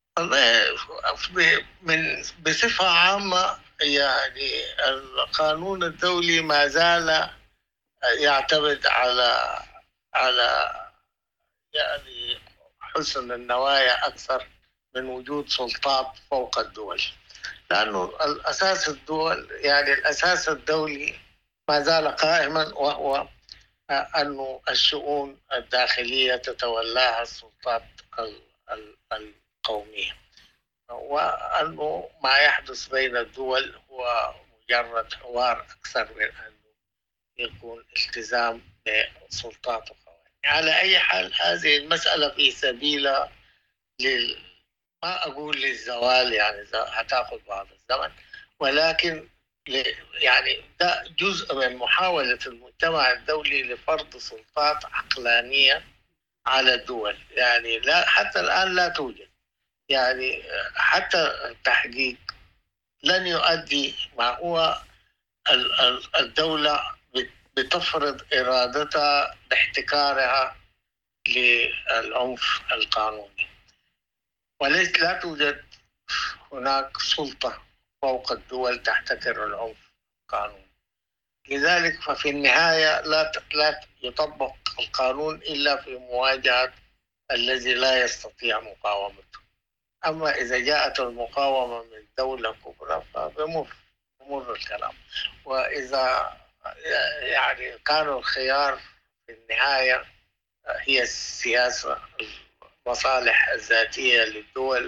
من بصفة عامة يعني القانون الدولي ما زال يعتمد على على يعني حسن النوايا أكثر من وجود سلطات فوق الدول، لأنه الأساس الدول يعني الأساس الدولي ما زال قائما، وهو أنه الشؤون الداخلية تتولاها السلطات القومية، وأنه ما يحدث بين الدول هو مجرد حوار أكثر من أنه يكون التزام بسلطات وقوانين. على أي حال هذه المسألة في سبيلها لل ما أقول للزوال، يعني هتاخذ بعض الزمن، ولكن يعني ده جزء من محاولة المجتمع الدولي لفرض سلطات عقلانية على الدول. يعني لا حتى الآن لا توجد، يعني حتى التحقيق لن يؤدي ما هو الدولة بتفرض إرادتها باحتكارها للعنف القانوني، وليس لا توجد هناك سلطة فوق الدول تحتكر العنف القانوني. لذلك ففي النهاية لا لا يطبق القانون إلا في مواجهة الذي لا يستطيع مقاومته. أما إذا جاءت المقاومة من دولة كبرى فبمر بمر الكلام. وإذا يعني كان الخيار في النهاية هي السياسة المصالح الذاتية للدول،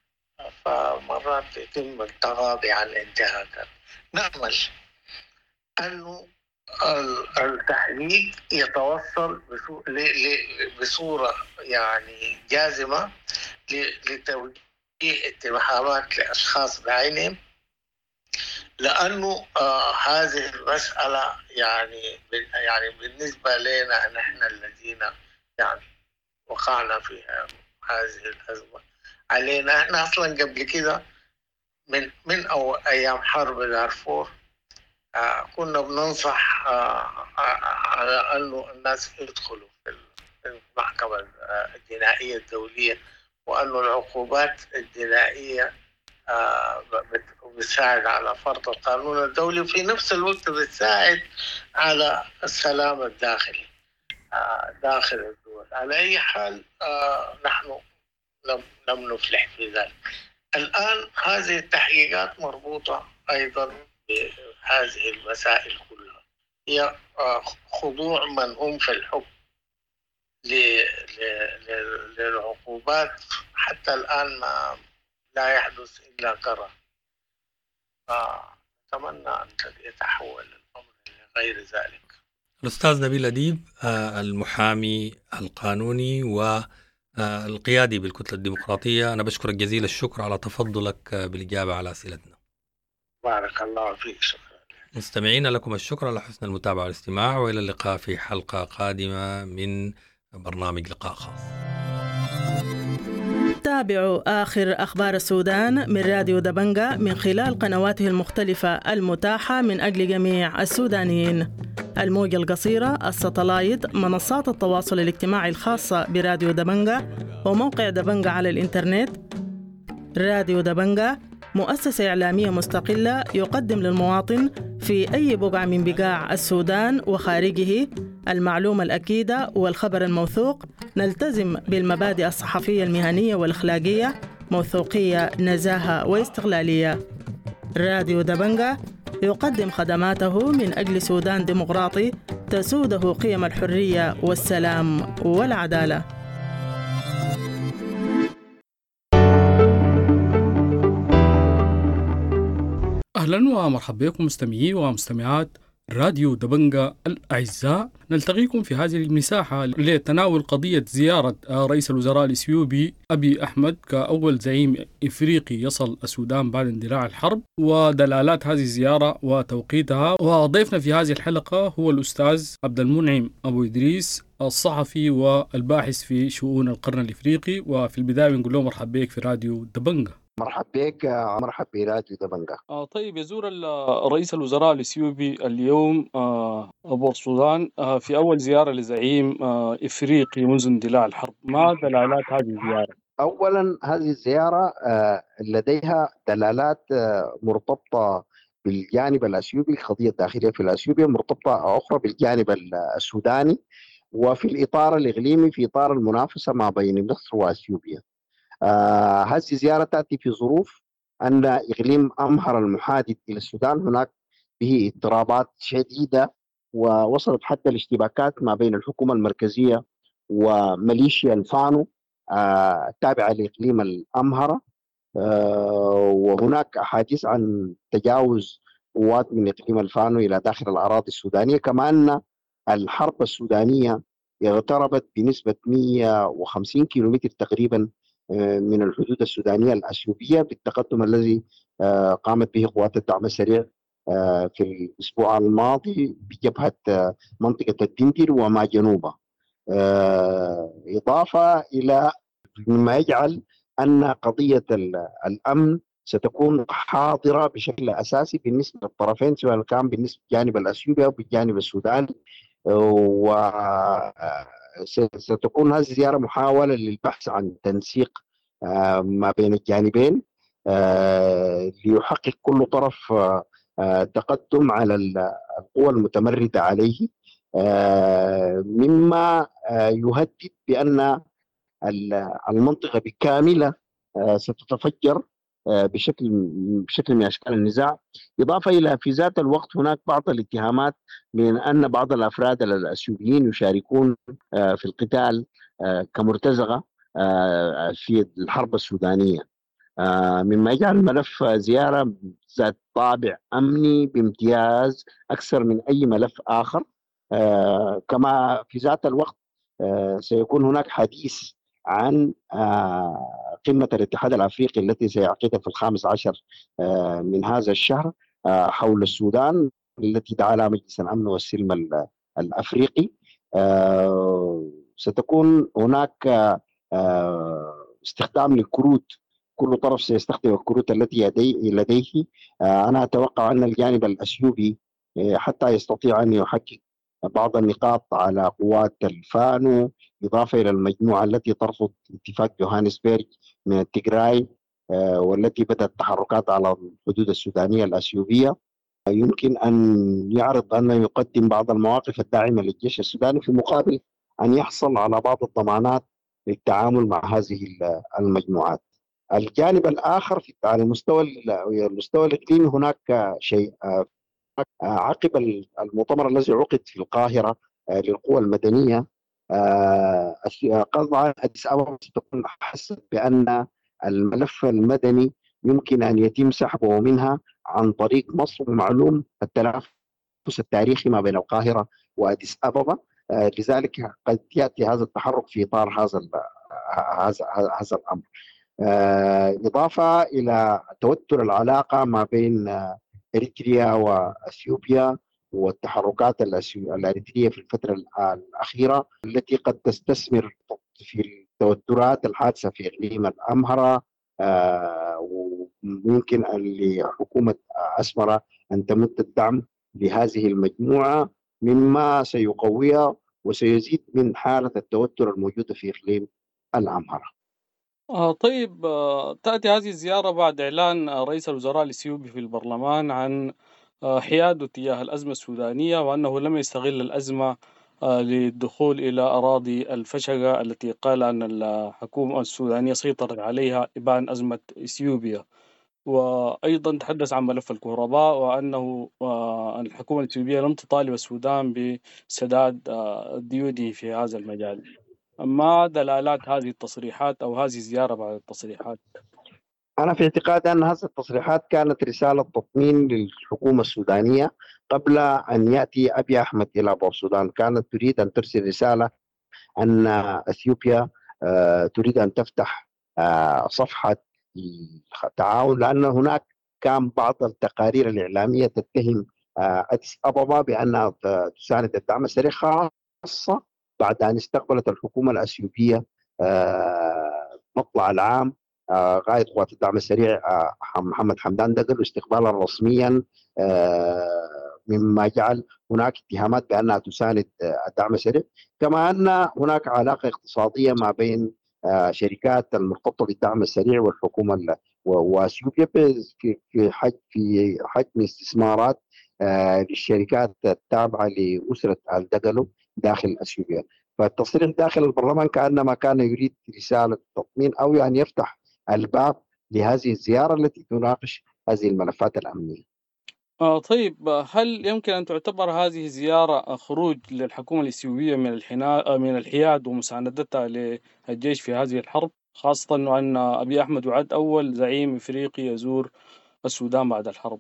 فمرات يتم التغاضي عن الانتهاكات. نأمل أنه التحقيق يتوصل بصورة يعني جازمة لتوجيه اتهامات لأشخاص بعينهم، لأنه آه هذه المسألة يعني يعني بالنسبة لنا نحن الذين يعني وقعنا في هذه الأزمة علينا. احنا أصلا قبل كده من من أو أيام حرب دارفور آه كنا بننصح آه على أنه الناس يدخلوا في المحكمة الجنائية الدولية، وأن العقوبات الجنائية بتساعد على فرض القانون الدولي، وفي نفس الوقت بتساعد على السلام الداخلي داخل الدول. على أي حال نحن لم لم نفلح في ذلك. الآن هذه التحقيقات مربوطة أيضا بهذه المسائل كلها، هي خضوع من هم في الحكم للعقوبات. حتى الآن ما لا يحدث إلا كره. أتمنى أن يتحول الأمر لغير ذلك. الأستاذ نبيل أديب، المحامي القانوني والقيادي بالكتلة الديمقراطية، أنا بشكرك جزيل الشكر على تفضلك بالإجابة على أسئلتنا. بارك الله فيك. شكرا. مستمعين لكم الشكر على حسن المتابعة والاستماع، وإلى اللقاء في حلقة قادمة من برنامج لقاء خاص. تابعوا آخر أخبار السودان من راديو دبنجة من خلال قنواته المختلفة المتاحة من أجل جميع السودانيين: الموجة القصيرة، الساتلايت، منصات التواصل الاجتماعي الخاصة براديو دبنجة، وموقع دبنجة على الإنترنت. راديو دبنجة مؤسسة إعلامية مستقلة يقدم للمواطن في أي بقعة من بقاع السودان وخارجه المعلومة الأكيدة والخبر الموثوق. نلتزم بالمبادئ الصحفية المهنية والأخلاقية: موثوقية، نزاهة، واستقلالية. راديو دبنجة يقدم خدماته من أجل سودان ديمقراطي تسوده قيم الحرية والسلام والعدالة. أهلا ومرحبا بكم مستمعي ومستمعات راديو دبنجة الأعزاء. نلتقيكم في هذه المساحة لتناول قضية زيارة رئيس الوزراء الإثيوبي أبي أحمد كأول زعيم إفريقي يصل السودان بعد اندلاع الحرب، ودلالات هذه الزيارة وتوقيتها. وضيفنا في هذه الحلقة هو الأستاذ عبد المنعم أبو إدريس، الصحفي والباحث في شؤون القرن الإفريقي. وفي البداية بنقول له مرحبا بك في راديو دبنجة. مرحبا بك. مرحبا براديو دبنجة. آه طيب، يزور رئيس الوزراء الإثيوبي اليوم آه أبو السودان آه في أول زيارة لزعيم آه إفريقي منذ اندلاع الحرب. ما دلالات هذه الزيارة؟ أولا، هذه الزيارة آه لديها دلالات آه مرتبطة بالجانب الأثيوبي، القضية الداخلية في الأثيوبيا مرتبطة أخرى بالجانب السوداني، وفي الإطار الإقليمي في إطار المنافسة ما بين مصر وأثيوبيا. آه هذه الزيارة تأتي في ظروف أن إقليم أمهر المحادث إلى السودان هناك به اضطرابات شديدة، ووصلت حتى الاشتباكات ما بين الحكومة المركزية وميليشيا الفانو آه التابعة لإقليم الأمهرة. آه وهناك أحاديث عن تجاوز قوات من إقليم الفانو إلى داخل الأراضي السودانية، كما أن الحرب السودانية اغتربت بنسبة مئة وخمسين كيلومتر تقريبا من الحدود السودانية الأثيوبية بالتقدم الذي قامت به قوات الدعم السريع في الأسبوع الماضي بجبهة منطقة الدندر وما جنوبه، إضافة إلى ما يجعل أن قضية الأمن ستكون حاضرة بشكل أساسي بالنسبة للطرفين، سواء كان بالنسبة للجانب الأثيوبي أو بالجانب السوداني. وستكون هذه الزيارة محاولة للبحث عن تنسيق ما بين الجانبين ليحقق كل طرف تقدم على القوى المتمردة عليه، مما يهدد بأن المنطقة بكاملة ستتفجر بشكل بشكل من اشكال النزاع. اضافه الى في ذات الوقت هناك بعض الاتهامات من ان بعض الافراد الاثيوبيين يشاركون في القتال كمرتزقه في الحرب السودانيه، مما يجعل ملف زياره ذات طابع امني بامتياز اكثر من اي ملف اخر. كما في ذات الوقت سيكون هناك حديث عن قمة الاتحاد الأفريقي التي سيعقدها في الخامس عشر من هذا الشهر حول السودان، التي دعا لها مجلس الأمن والسلم الأفريقي. ستكون هناك استخدام للكروت، كل طرف سيستخدم الكروت التي لديه. أنا أتوقع أن الجانب الأثيوبي حتى يستطيع أن يحقق بعض النقاط على قوات الفانو، إضافة إلى المجموعة التي ترفض اتفاق جوهانسبرغ من التجراي والتي بدأت تحركات على الحدود السودانية الأثيوبية. يمكن أن يعرض أنه يقدم بعض المواقف الداعمة للجيش السوداني في مقابل أن يحصل على بعض الضمانات للتعامل مع هذه المجموعات. الجانب الآخر على المستوى المستوى الإقليمي هناك شيء عقب المؤتمر الذي عقد في القاهرة للقوى المدنية، قطعا أديس أبابا ستكون حست بأن الملف المدني يمكن أن يتم سحبه منها عن طريق مصر، ومعلوم التنافس التاريخي ما بين القاهرة وأديس أبابا، لذلك قد يأتي هذا التحرك في إطار هذا هذا هذا الأمر. إضافة إلى توتر العلاقة ما بين إريتريا وأثيوبيا والتحركات الأريترية في الفترة الأخيرة التي قد تستثمر في التوترات الحادثة في إقليم الأمهرة، وممكن لحكومة أسمرة أن تمد الدعم لهذه المجموعة مما سيقويها وسيزيد من حالة التوتر الموجودة في إقليم الأمهرة. آه طيب، آه تأتي هذه الزيارة بعد إعلان آه رئيس الوزراء الإثيوبي في البرلمان عن آه حياده تجاه الأزمة السودانية، وأنه لم يستغل الأزمة آه للدخول إلى أراضي الفشقة التي قال أن الحكومة السودانية سيطرت عليها إبان أزمة إثيوبيا. وأيضا تحدث عن ملف الكهرباء وأنه آه الحكومة الإثيوبية لم تطالب السودان بسداد آه ديونه في هذا المجال. ما دلالات هذه التصريحات أو هذه الزيارة بعد التصريحات؟ أنا في اعتقادي أن هذه التصريحات كانت رسالة تطمين للحكومة السودانية قبل أن يأتي أبي أحمد إلى بور السودان. كانت تريد أن ترسل رسالة أن أثيوبيا تريد أن تفتح صفحة تعاون، لأن هناك كان بعض التقارير الإعلامية تتهم أديس أبابا بأنها تساند الدعم السريع، خاصة بعد أن استقبلت الحكومة الأثيوبية مطلع العام قائد قوات الدعم السريع محمد حمدان دقل استقبالا رسميا، مما جعل هناك اتهامات بأنها تساند الدعم السريع. كما أن هناك علاقة اقتصادية ما بين شركات المرتبطة بالدعم السريع والحكومة وأثيوبيا في حجم في حجم استثمارات للشركات التابعة لأسرة الدقلو داخل أثيوبيا. فالتصريح داخل البرلمان كأنما كان يريد رسالة تطمين أو أن يعني يفتح الباب لهذه الزيارة التي تناقش هذه الملفات الأمنية. آه طيب، هل يمكن أن تعتبر هذه الزيارة خروج للحكومة الإثيوبية من الحنا... من الحياد ومساندتها للجيش في هذه الحرب، خاصة أن أبي أحمد يعد أول زعيم إفريقي يزور السودان بعد الحرب؟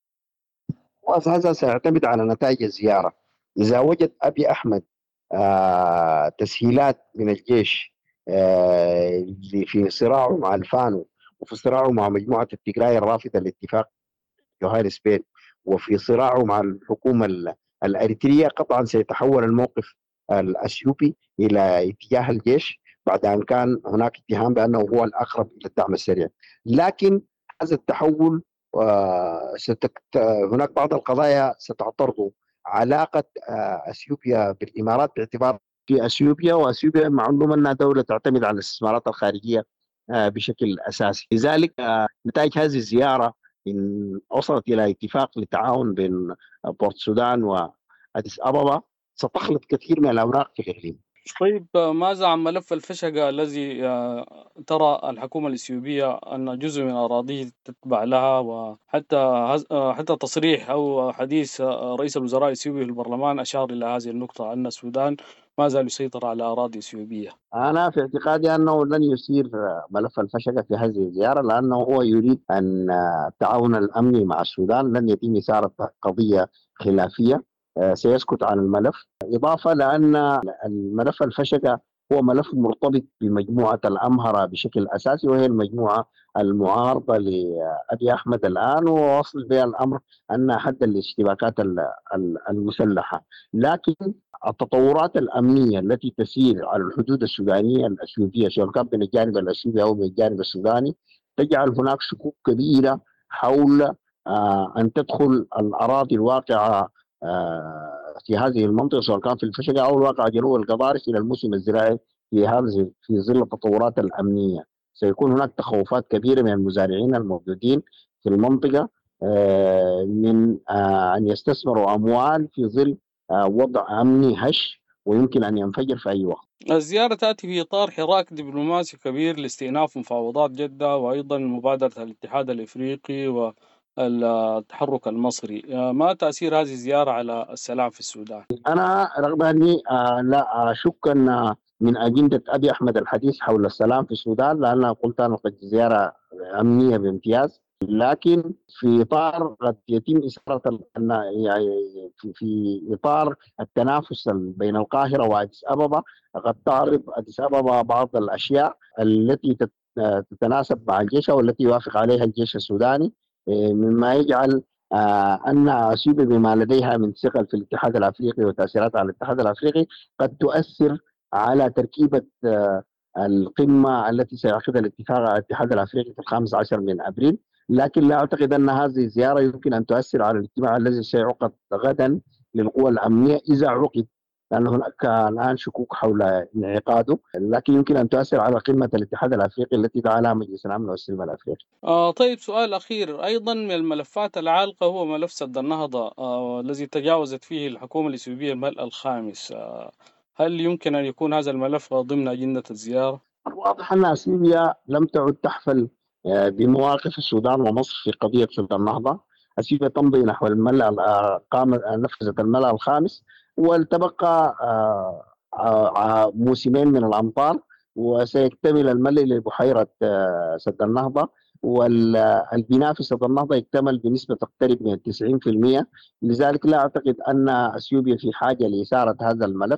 وهذا سيعتمد على نتائج الزيارة. إذا وجد أبي أحمد آه تسهيلات من الجيش آه في صراعه مع الفانو وفي صراعه مع مجموعة التجراي الرافضة لاتفاق جوهانسبرغ وفي صراعه مع الحكومة الأريترية، قطعا سيتحول الموقف الأثيوبي إلى اتجاه الجيش بعد أن كان هناك اتهام بأنه هو الأقرب إلى الدعم السريع. لكن هذا التحول آه ستك... هناك بعض القضايا ستعترض علاقة أثيوبيا بالإمارات، باعتبار في أثيوبيا وأثيوبيا معلوم أنها دولة تعتمد على الاستثمارات الخارجية بشكل أساسي. لذلك نتائج هذه الزيارة إن وصلت إلى اتفاق للتعاون بين بورت السودان وأديس أبابا ستخلط كثير من الأوراق في الإقليم. طيب، ماذا عن ملف الفشقة الذي ترى الحكومة الإثيوبية أن جزء من أراضيه تتبع لها، وحتى حتى تصريح أو حديث رئيس الوزراء الإثيوبي في البرلمان أشار إلى هذه النقطة أن السودان ما زال يسيطر على أراضي إثيوبية؟ أنا في اعتقادي أنه لن يسير ملف الفشقة في هذه الزيارة، لأنه هو يريد أن التعاون الأمني مع السودان لن يتم إثارة قضية خلافية، سيسكت عن الملف. إضافة لأن الملف الفشقة هو ملف مرتبط بمجموعة الأمهرة بشكل أساسي، وهي المجموعة المعارضة لأبي أحمد الآن، ووصل بها الأمر أن حد الاشتباكات المسلحة. لكن التطورات الأمنية التي تسير على الحدود السودانية الأثيوبية سواء كان من الجانب الأثيوبي أو من الجانب السوداني تجعل هناك شكوك كبيرة حول آه أن تدخل الأراضي الواقعة آه في هذه المنطقة سواء كان في الفشقة أو الواقع جنوب القضارف إلى الموسم الزراعي في هذا في ظل التطورات الأمنية. سيكون هناك تخوفات كبيرة من المزارعين الموجودين في المنطقة من أن يستثمروا أموال في ظل وضع أمني هش ويمكن أن ينفجر في أي وقت. الزيارة تأتي في إطار حراك دبلوماسي كبير لاستئناف مفاوضات جدة وأيضا مبادرة الاتحاد الإفريقي والتحرك المصري. ما تأثير هذه الزيارة على السلام في السودان؟ أنا رغم أني لا أشك أن من أجندة أبي أحمد الحديث حول السلام في السودان، لأنها قلت أنا قد زيارة أمنية بامتياز، لكن في إطار قد يتم إثارة يعني في إطار التنافس بين القاهرة وأديس أبابا، قد تعرض أديس أبابا بعض الأشياء التي تتناسب مع الجيش والتي يوافق عليها الجيش السوداني، مما يجعل أن أثيوبيا بما لديها من ثقل في الاتحاد الأفريقي وتأثيرات على الاتحاد الأفريقي قد تؤثر على تركيبة القمة التي سيعقدها الاتحاد الأفريقي في الخامس عشر من أبريل. لكن لا أعتقد أن هذه الزيارة يمكن أن تؤثر على الاجتماع الذي سيعقد غدا للقوى الأمنية إذا عقد، لأن هناك الآن شكوك حول انعقاده، لكن يمكن أن تؤثر على قمة الاتحاد الأفريقي التي دعا لها مجلس الأمن والسلم الأفريقي. آه طيب، سؤال أخير أيضا من الملفات العالقة هو ملف سد النهضة آه الذي تجاوزت فيه الحكومة الإثيوبية الملء الخامس. آه هل يمكن أن يكون هذا الملف ضمن أجندة الزيارة؟ واضح أن أثيوبيا لم تعد تحفل بمواقف السودان ومصر في قضية سد النهضة. أثيوبيا تمضي نحو الملء نفذت الملء الخامس، والتبقى موسمين من الأمطار وسيكتمل الملء لبحيرة سد النهضة، والبناء في سد النهضة يكتمل بنسبة تقترب من تسعين بالمئة. لذلك لا أعتقد أن أثيوبيا في حاجة لإثارة هذا الملف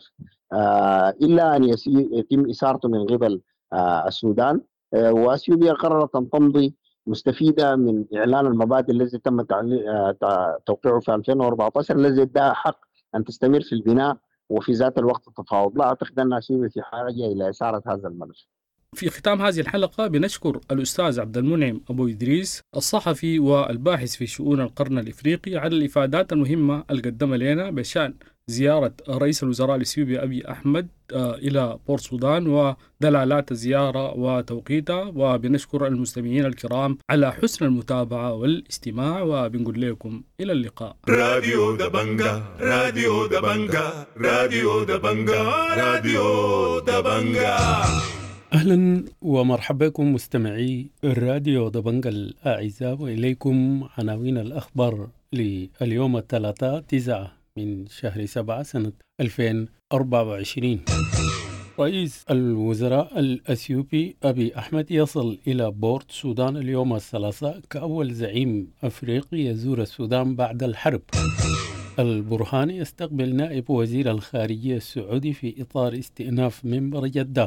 إلا أن يتم إثارته من قبل السودان. وأثيوبيا قررت أن تمضي مستفيدة من إعلان المبادئ الذي تم توقيعه في ألفين وأربعة عشر الذي ادعى حق أن تستمر في البناء وفي ذات الوقت التفاوض. لا أعتقد أن أثيوبيا في حاجة إلى إثارة هذا الملف. في ختام هذه الحلقة بنشكر الأستاذ عبد المنعم أبو إدريس الصحفي والباحث في شؤون القرن الإفريقي على الإفادات المهمة اللي قدمها لنا بشأن زيارة رئيس الوزراء الإثيوبي أبي أحمد إلى بورت سودان ودلالات الزيارة وتوقيتها. وبنشكر المستمعين الكرام على حسن المتابعة والاستماع، وبنقول لكم إلى اللقاء. راديو دبنجا راديو دبنجا راديو دبنجا راديو دبنجا. أهلا ومرحبا بكم مستمعي الراديو دبنجا الأعزاء، وإليكم عناوين الأخبار لليوم الثلاثاء تسعة من شهر سبعة سنة ألفين وأربعة وعشرين. رئيس الوزراء الأثيوبي أبي أحمد يصل إلى بورت سودان اليوم الثلاثاء كأول زعيم أفريقي يزور السودان بعد الحرب. البرهاني يستقبل نائب وزير الخارجية السعودي في إطار استئناف منبر جدة.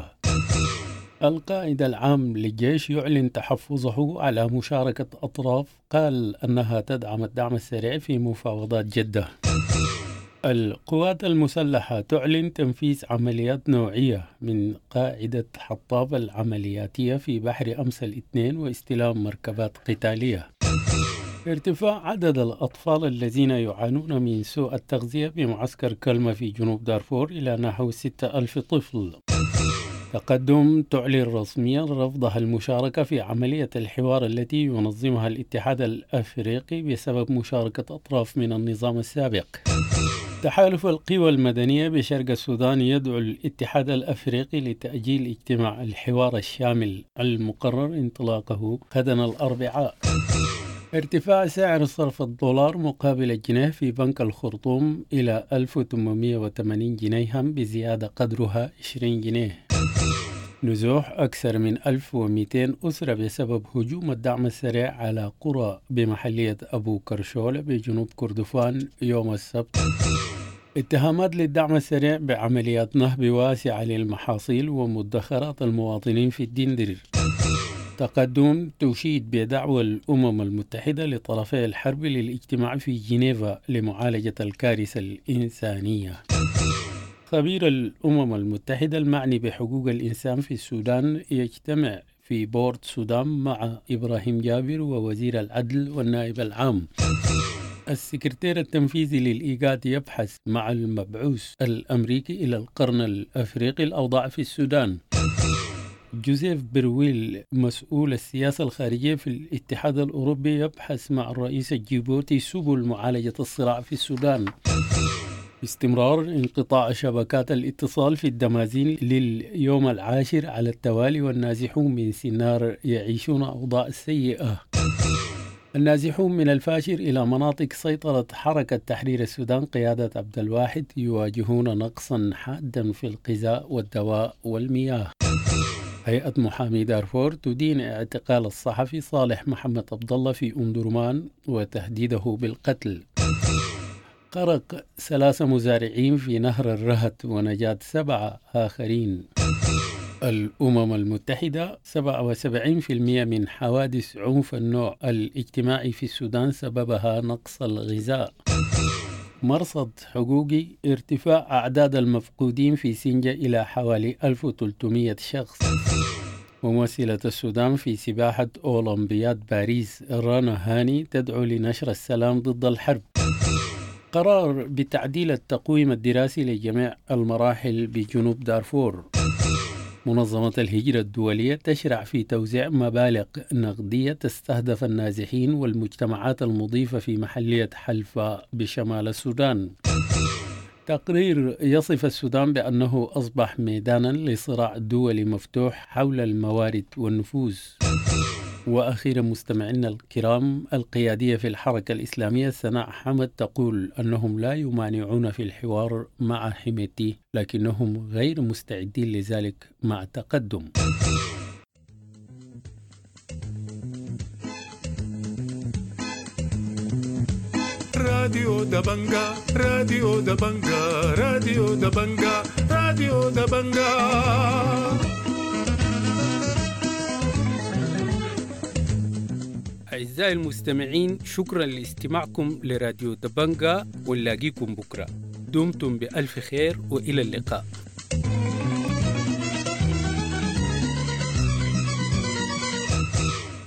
القائد العام للجيش يعلن تحفظه على مشاركة أطراف قال أنها تدعم الدعم السريع في مفاوضات جدة. القوات المسلحة تعلن تنفيذ عمليات نوعية من قاعدة حطاب العملياتية في بحر أمس الاثنين واستلام مركبات قتالية. ارتفاع عدد الأطفال الذين يعانون من سوء التغذية بمعسكر كلمة في جنوب دارفور إلى نحو ستة ألف طفل. تقدم تعلن رسميا رفضها المشاركة في عملية الحوار التي ينظمها الاتحاد الأفريقي بسبب مشاركة أطراف من النظام السابق. تحالف القوى المدنية بشرق السودان يدعو الاتحاد الأفريقي لتأجيل اجتماع الحوار الشامل المقرر انطلاقه غدا الأربعاء. ارتفاع سعر صرف الدولار مقابل الجنيه في بنك الخرطوم إلى ألف وثمانمئة وثمانين جنيها بزيادة قدرها عشرين جنيه. نزوح أكثر من ألف ومئتين أسرة بسبب هجوم الدعم السريع على قرى بمحلية أبو كرشولة بجنوب كردفان يوم السبت. اتهامات للدعم السريع بعمليات نهب واسعة للمحاصيل ومدخرات المواطنين في الدندر. تقدم تشيد بدعوى الأمم المتحدة لطرفي الحرب للاجتماع في جنيفا لمعالجة الكارثة الإنسانية. خبير الأمم المتحدة المعني بحقوق الإنسان في السودان يجتمع في بورت سودان مع إبراهيم جابر ووزير العدل والنائب العام. السكرتير التنفيذي للإيجاد يبحث مع المبعوث الأمريكي إلى القرن الأفريقي الأوضاع في السودان. جوزيف برويل مسؤول السياسة الخارجية في الاتحاد الأوروبي يبحث مع الرئيس الجيبوتي سبل معالجة الصراع في السودان. باستمرار انقطاع شبكات الاتصال في الدمازين لليوم العاشر على التوالي، والنازحون من سنار يعيشون أوضاع سيئة. النازحون من الفاشر إلى مناطق سيطرة حركة تحرير السودان قيادة عبد الواحد يواجهون نقصا حادا في الغذاء والدواء والمياه. هيئة محامي دارفور تدين اعتقال الصحفي صالح محمد عبد الله في أم درمان وتهديده بالقتل. غرق ثلاثة مزارعين في نهر الرهت ونجاة سبعة آخرين. الأمم المتحدة سبعة وسبعين بالمئة من حوادث عنف النوع الاجتماعي في السودان سببها نقص الغذاء. مرصد حقوقي ارتفاع أعداد المفقودين في سينجا إلى حوالي ألف وثلاثمئة شخص. ممثلة السودان في سباحة أولمبياد باريس رانا هاني تدعو لنشر السلام ضد الحرب. قرار بتعديل التقويم الدراسي لجميع المراحل بجنوب دارفور. منظمة الهجرة الدولية تشرع في توزيع مبالغ نقدية تستهدف النازحين والمجتمعات المضيفة في محلية حلفا بشمال السودان. تقرير يصف السودان بأنه أصبح ميدانا لصراع دولي مفتوح حول الموارد والنفوذ. وأخيرا مستمعينا الكرام، القيادية في الحركة الإسلامية سناء حمد تقول أنهم لا يمانعون في الحوار مع حميتي، لكنهم غير مستعدين لذلك مع تقدم. راديو دبنجا راديو دبنجا راديو دبنجا راديو دبنجا. أعزائي المستمعين، شكرا لاستماعكم لراديو دبنجا، ونلاقيكم بكرة. دمتم بألف خير وإلى اللقاء.